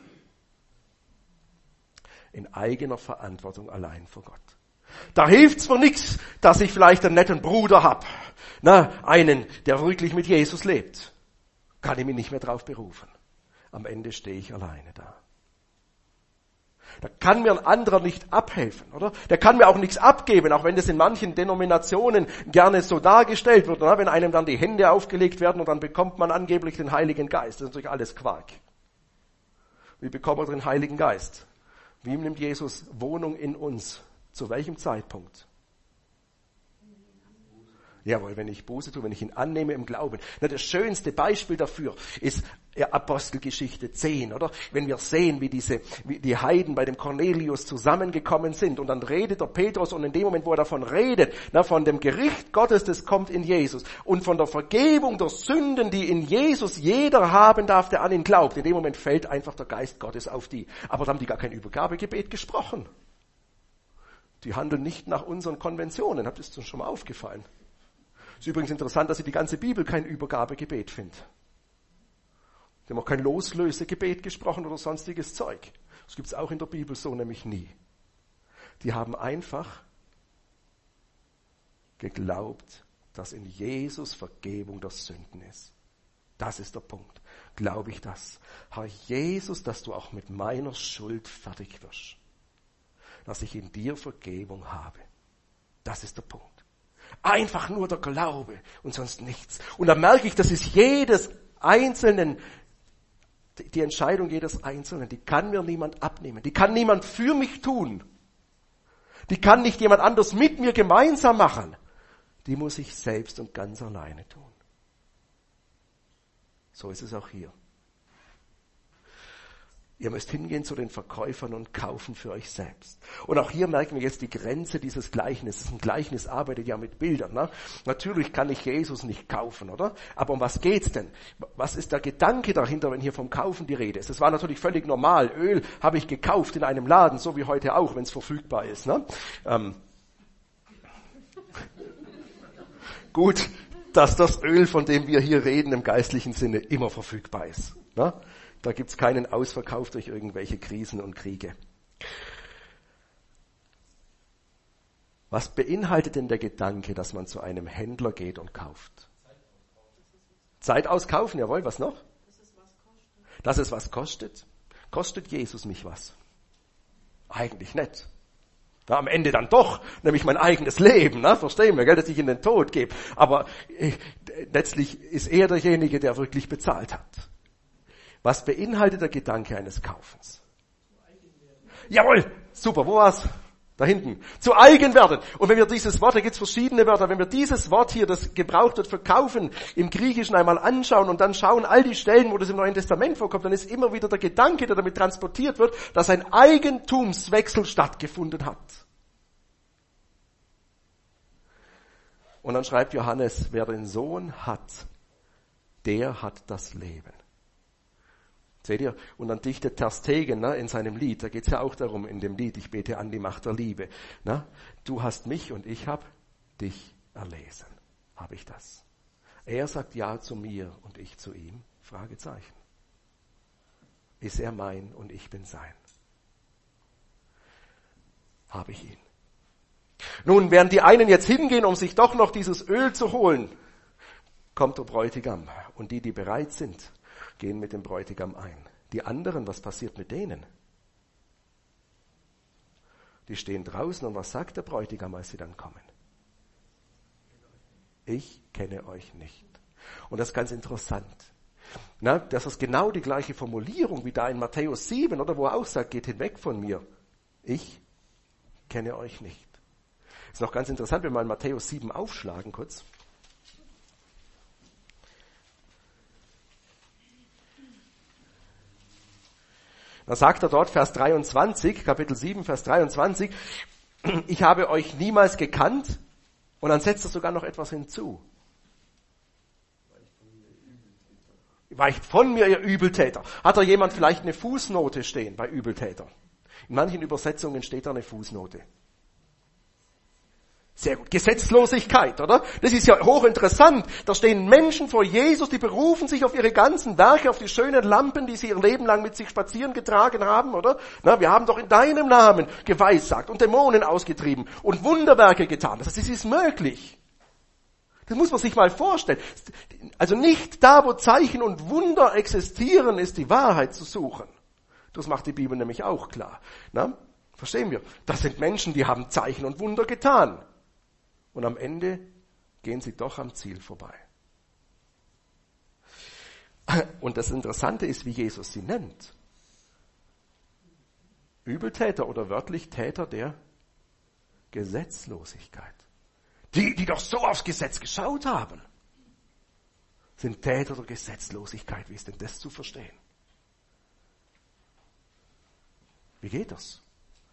in eigener Verantwortung allein vor Gott. Da hilft's mir nichts, dass ich vielleicht einen netten Bruder habe, einen, der wirklich mit Jesus lebt. Kann ich mich nicht mehr drauf berufen. Am Ende stehe ich alleine da. Da kann mir ein anderer nicht abhelfen, oder? Der kann mir auch nichts abgeben, auch wenn das in manchen Denominationen gerne so dargestellt wird, oder? Wenn einem dann die Hände aufgelegt werden und dann bekommt man angeblich den Heiligen Geist. Das ist natürlich alles Quark. Wie bekommt man den Heiligen Geist? Wie nimmt Jesus Wohnung in uns? Zu welchem Zeitpunkt? Jawohl, wenn ich Buße tue, wenn ich ihn annehme im Glauben. Das schönste Beispiel dafür ist Apostelgeschichte 10, oder? Wenn wir sehen, wie die Heiden bei dem Cornelius zusammengekommen sind und dann redet der Petrus und in dem Moment, wo er davon redet, von dem Gericht Gottes, das kommt in Jesus und von der Vergebung der Sünden, die in Jesus jeder haben darf, der an ihn glaubt, in dem Moment fällt einfach der Geist Gottes auf die. Aber da haben die gar kein Übergabegebet gesprochen. Die handeln nicht nach unseren Konventionen. Habt ihr es schon mal aufgefallen? Es ist übrigens interessant, dass Sie die ganze Bibel kein Übergabegebet findet. Sie haben auch kein Loslösegebet gesprochen oder sonstiges Zeug. Das gibt es auch in der Bibel so nämlich nie. Die haben einfach geglaubt, dass in Jesus Vergebung der Sünden ist. Das ist der Punkt. Glaube ich das? Herr Jesus, dass du auch mit meiner Schuld fertig wirst. Dass ich in dir Vergebung habe. Das ist der Punkt. Einfach nur der Glaube und sonst nichts. Und da merke ich, das ist jedes Einzelnen, die Entscheidung jedes Einzelnen, die kann mir niemand abnehmen. Die kann niemand für mich tun. Die kann nicht jemand anders mit mir gemeinsam machen. Die muss ich selbst und ganz alleine tun. So ist es auch hier. Ihr müsst hingehen zu den Verkäufern und kaufen für euch selbst. Und auch hier merken wir jetzt die Grenze dieses Gleichnisses. Ein Gleichnis arbeitet ja mit Bildern. Ne? Natürlich kann ich Jesus nicht kaufen, oder? Aber um was geht's denn? Was ist der Gedanke dahinter, wenn hier vom Kaufen die Rede ist? Es war natürlich völlig normal. Öl habe ich gekauft in einem Laden, so wie heute auch, wenn es verfügbar ist. Ne? Gut, dass das Öl, von dem wir hier reden, im geistlichen Sinne immer verfügbar ist. Ne? Da gibt's keinen Ausverkauf durch irgendwelche Krisen und Kriege. Was beinhaltet denn der Gedanke, dass man zu einem Händler geht und kauft? Zeit auskaufen, jawohl, was noch? Dass es was kostet. Kostet Jesus mich was? Eigentlich nicht. Ja, am Ende dann doch, nämlich mein eigenes Leben, ne? Verstehen wir, gell, dass ich in den Tod gebe. Aber letztlich ist er derjenige, der wirklich bezahlt hat. Was beinhaltet der Gedanke eines Kaufens? Jawohl, super, wo war's? Da hinten. Zu eigen werden. Und wenn wir dieses Wort, da gibt's verschiedene Wörter, wenn wir dieses Wort hier, das gebraucht wird für kaufen, im Griechischen einmal anschauen und dann schauen all die Stellen, wo das im Neuen Testament vorkommt, dann ist immer wieder der Gedanke, der damit transportiert wird, dass ein Eigentumswechsel stattgefunden hat. Und dann schreibt Johannes, wer den Sohn hat, der hat das Leben. Seht ihr? Und dann dichtet Ter Stegen, ne, in seinem Lied, da geht's ja auch darum, in dem Lied, ich bete an die Macht der Liebe. Ne? Du hast mich und ich hab dich erlesen. Habe ich das? Er sagt ja zu mir und ich zu ihm? Fragezeichen. Ist er mein und ich bin sein? Habe ich ihn? Nun, während die einen jetzt hingehen, um sich doch noch dieses Öl zu holen, kommt der Bräutigam. Und die bereit sind, gehen mit dem Bräutigam ein. Die anderen, was passiert mit denen? Die stehen draußen und was sagt der Bräutigam, als sie dann kommen? Ich kenne euch nicht. Und das ist ganz interessant. Na, das ist genau die gleiche Formulierung wie da in Matthäus 7, oder wo er auch sagt, geht hinweg von mir. Ich kenne euch nicht. Ist noch ganz interessant, wenn wir mal Matthäus 7 aufschlagen kurz. Da sagt er dort, Vers 23, Kapitel 7, Vers 23, ich habe euch niemals gekannt, und dann setzt er sogar noch etwas hinzu. Weicht von mir, ihr Übeltäter. Hat da jemand vielleicht eine Fußnote stehen bei Übeltäter? In manchen Übersetzungen steht da eine Fußnote. Sehr gut. Gesetzlosigkeit, oder? Das ist ja hochinteressant. Da stehen Menschen vor Jesus, die berufen sich auf ihre ganzen Werke, auf die schönen Lampen, die sie ihr Leben lang mit sich spazieren getragen haben, oder? Na, wir haben doch in deinem Namen geweissagt und Dämonen ausgetrieben und Wunderwerke getan. Das heißt, es ist möglich. Das muss man sich mal vorstellen. Also nicht da, wo Zeichen und Wunder existieren, ist die Wahrheit zu suchen. Das macht die Bibel nämlich auch klar. Na? Verstehen wir? Das sind Menschen, die haben Zeichen und Wunder getan. Und am Ende gehen sie doch am Ziel vorbei. Und das Interessante ist, wie Jesus sie nennt. Übeltäter oder wörtlich Täter der Gesetzlosigkeit. Die doch so aufs Gesetz geschaut haben, sind Täter der Gesetzlosigkeit. Wie ist denn das zu verstehen? Wie geht das?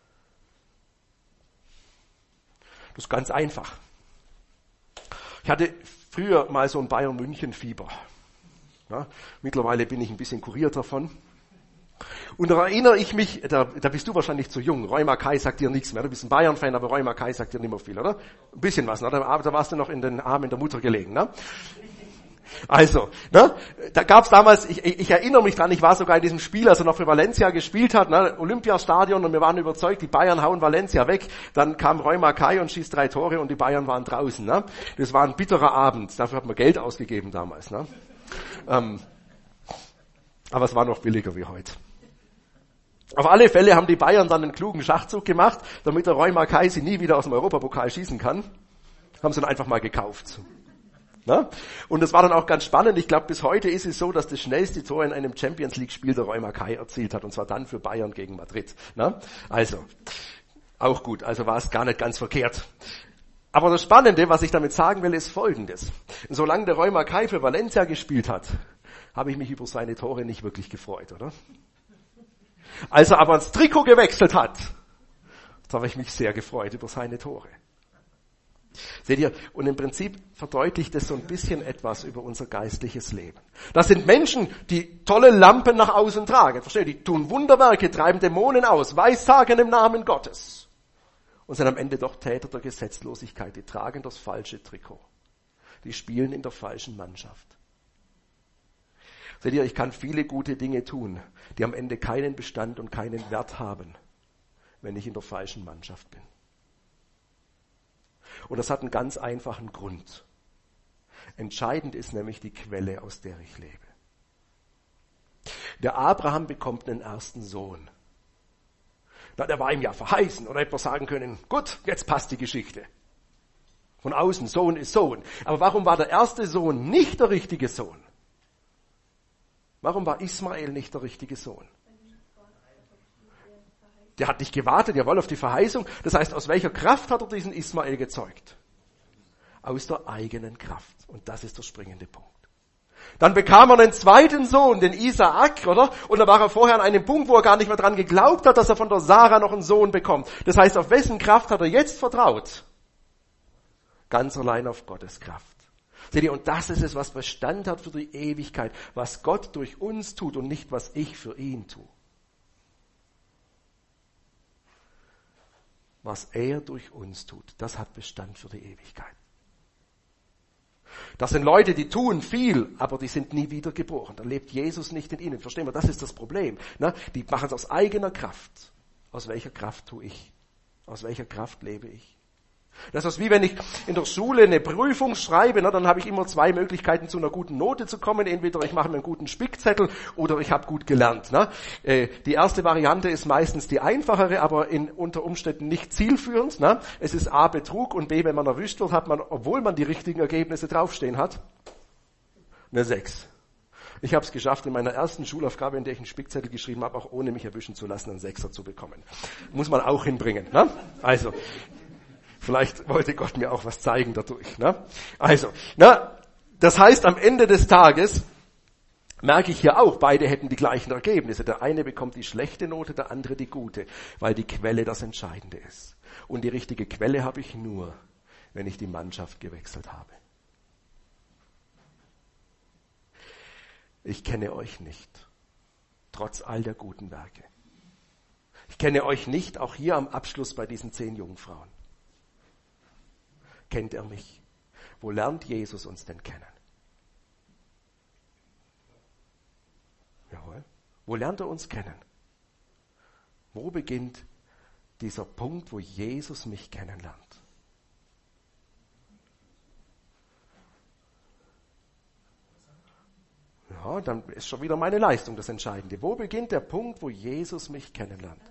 Das ist ganz einfach. Ich hatte früher mal so ein Bayern-München-Fieber. Ja, mittlerweile bin ich ein bisschen kuriert davon. Und da erinnere ich mich, da bist du wahrscheinlich zu jung. Roy Mackay sagt dir nichts mehr. Du bist ein Bayern-Fan, aber Roy Mackay sagt dir nicht mehr viel, oder? Ein bisschen was, ne? Da warst du noch in den Armen der Mutter gelegen, ne? Also, ne, da gab's damals, ich erinnere mich dran, ich war sogar in diesem Spiel, als er noch für Valencia gespielt hat, ne, Olympiastadion, und wir waren überzeugt, die Bayern hauen Valencia weg. Dann kam Roy Mackay und schießt 3 Tore und die Bayern waren draußen. Ne. Das war ein bitterer Abend, dafür hat man Geld ausgegeben damals. Ne. Aber es war noch billiger wie heute. Auf alle Fälle haben die Bayern dann einen klugen Schachzug gemacht, damit der Roy Mackay sie nie wieder aus dem Europapokal schießen kann. Haben sie dann einfach mal gekauft. Na? Und das war dann auch ganz spannend. Ich glaube, bis heute ist es so, dass das schnellste Tor in einem Champions-League-Spiel der Roy Mackay erzielt hat. Und zwar dann für Bayern gegen Madrid. Na? Also, auch gut. Also war es gar nicht ganz verkehrt. Aber das Spannende, was ich damit sagen will, ist Folgendes. Solange der Roy Mackay für Valencia gespielt hat, habe ich mich über seine Tore nicht wirklich gefreut, oder? Als er aber ins Trikot gewechselt hat, da habe ich mich sehr gefreut über seine Tore. Seht ihr, und im Prinzip verdeutlicht es so ein bisschen etwas über unser geistliches Leben. Das sind Menschen, die tolle Lampen nach außen tragen. Versteht ihr? Die tun Wunderwerke, treiben Dämonen aus, Weissagen im Namen Gottes. Und sind am Ende doch Täter der Gesetzlosigkeit. Die tragen das falsche Trikot. Die spielen in der falschen Mannschaft. Seht ihr, ich kann viele gute Dinge tun, die am Ende keinen Bestand und keinen Wert haben, wenn ich in der falschen Mannschaft bin. Und das hat einen ganz einfachen Grund. Entscheidend ist nämlich die Quelle, aus der ich lebe. Der Abraham bekommt einen ersten Sohn. Na, der war ihm ja verheißen, oder hätte man sagen können, gut, jetzt passt die Geschichte. Von außen, Sohn ist Sohn. Aber warum war der erste Sohn nicht der richtige Sohn? Warum war Ismael nicht der richtige Sohn? Der hat nicht gewartet, jawohl, auf die Verheißung. Das heißt, aus welcher Kraft hat er diesen Ismael gezeugt? Aus der eigenen Kraft. Und das ist der springende Punkt. Dann bekam er einen zweiten Sohn, den Isaak, oder? Und da war er vorher an einem Punkt, wo er gar nicht mehr dran geglaubt hat, dass er von der Sarah noch einen Sohn bekommt. Das heißt, auf wessen Kraft hat er jetzt vertraut? Ganz allein auf Gottes Kraft. Seht ihr, und das ist es, was Bestand hat für die Ewigkeit, was Gott durch uns tut und nicht, was ich für ihn tue. Was er durch uns tut, das hat Bestand für die Ewigkeit. Das sind Leute, die tun viel, aber die sind nie wiedergeboren. Da lebt Jesus nicht in ihnen. Verstehen wir, das ist das Problem. Die machen es aus eigener Kraft. Aus welcher Kraft tue ich? Aus welcher Kraft lebe ich? Das ist wie wenn ich in der Schule eine Prüfung schreibe, dann habe ich immer 2 Möglichkeiten, zu einer guten Note zu kommen. Entweder ich mache mir einen guten Spickzettel oder ich habe gut gelernt. Die erste Variante ist meistens die einfachere, aber unter Umständen nicht zielführend. Es ist A, Betrug, und B, wenn man erwischt wird, hat man, obwohl man die richtigen Ergebnisse draufstehen hat, eine 6. Ich habe es geschafft, in meiner ersten Schulaufgabe, in der ich einen Spickzettel geschrieben habe, auch ohne mich erwischen zu lassen, einen 6er zu bekommen. Muss man auch hinbringen. Also, vielleicht wollte Gott mir auch was zeigen dadurch. Also, das heißt, am Ende des Tages merke ich hier auch, beide hätten die gleichen Ergebnisse. Der eine bekommt die schlechte Note, der andere die gute, weil die Quelle das Entscheidende ist. Und die richtige Quelle habe ich nur, wenn ich die Mannschaft gewechselt habe. Ich kenne euch nicht, trotz all der guten Werke. Ich kenne euch nicht, auch hier am Abschluss bei diesen 10 Jungfrauen. Kennt er mich? Wo lernt Jesus uns denn kennen? Jawohl. Wo lernt er uns kennen? Wo beginnt dieser Punkt, wo Jesus mich kennenlernt? Ja, dann ist schon wieder meine Leistung das Entscheidende. Wo beginnt der Punkt, wo Jesus mich kennenlernt?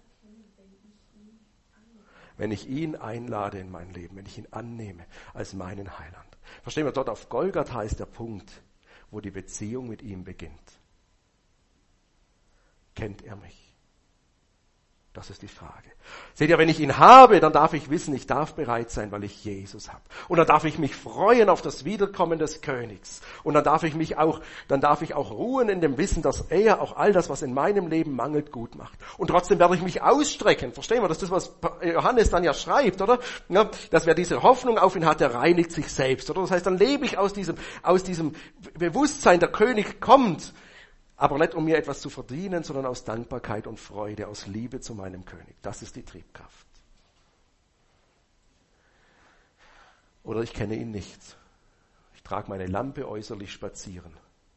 Wenn ich ihn einlade in mein Leben, wenn ich ihn annehme als meinen Heiland. Verstehen wir, dort auf Golgatha ist der Punkt, wo die Beziehung mit ihm beginnt. Kennt er mich? Das ist die Frage. Seht ihr, wenn ich ihn habe, dann darf ich wissen, ich darf bereit sein, weil ich Jesus habe. Und dann darf ich mich freuen auf das Wiederkommen des Königs. Und dann darf ich auch ruhen in dem Wissen, dass er auch all das, was in meinem Leben mangelt, gut macht. Und trotzdem werde ich mich ausstrecken. Verstehen wir, das ist das, was Johannes dann ja schreibt, oder? Ja, dass wer diese Hoffnung auf ihn hat, der reinigt sich selbst, oder? Das heißt, dann lebe ich aus diesem Bewusstsein, der König kommt. Aber nicht, um mir etwas zu verdienen, sondern aus Dankbarkeit und Freude, aus Liebe zu meinem König. Das ist die Triebkraft. Oder ich kenne ihn nicht. Ich trage meine Lampe äußerlich spazieren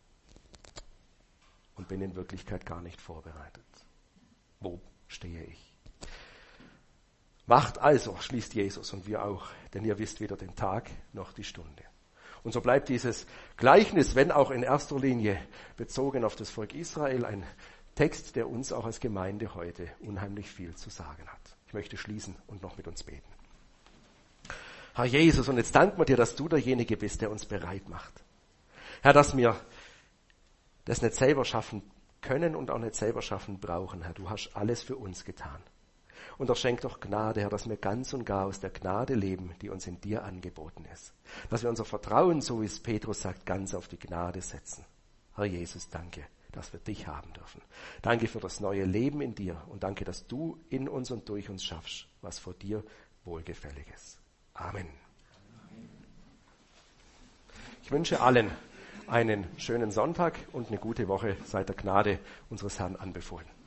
und bin in Wirklichkeit gar nicht vorbereitet. Wo stehe ich? Wacht also, schließt Jesus und wir auch, denn ihr wisst weder den Tag noch die Stunde. Und so bleibt dieses Gleichnis, wenn auch in erster Linie bezogen auf das Volk Israel, ein Text, der uns auch als Gemeinde heute unheimlich viel zu sagen hat. Ich möchte schließen und noch mit uns beten. Herr Jesus, und jetzt danken wir dir, dass du derjenige bist, der uns bereit macht. Herr, dass wir das nicht selber schaffen können und auch nicht selber schaffen brauchen. Herr, du hast alles für uns getan. Und er schenkt doch Gnade, Herr, dass wir ganz und gar aus der Gnade leben, die uns in dir angeboten ist. Dass wir unser Vertrauen, so wie es Petrus sagt, ganz auf die Gnade setzen. Herr Jesus, danke, dass wir dich haben dürfen. Danke für das neue Leben in dir und danke, dass du in uns und durch uns schaffst, was vor dir wohlgefällig ist. Amen. Ich wünsche allen einen schönen Sonntag und eine gute Woche. Seid der Gnade unseres Herrn anbefohlen.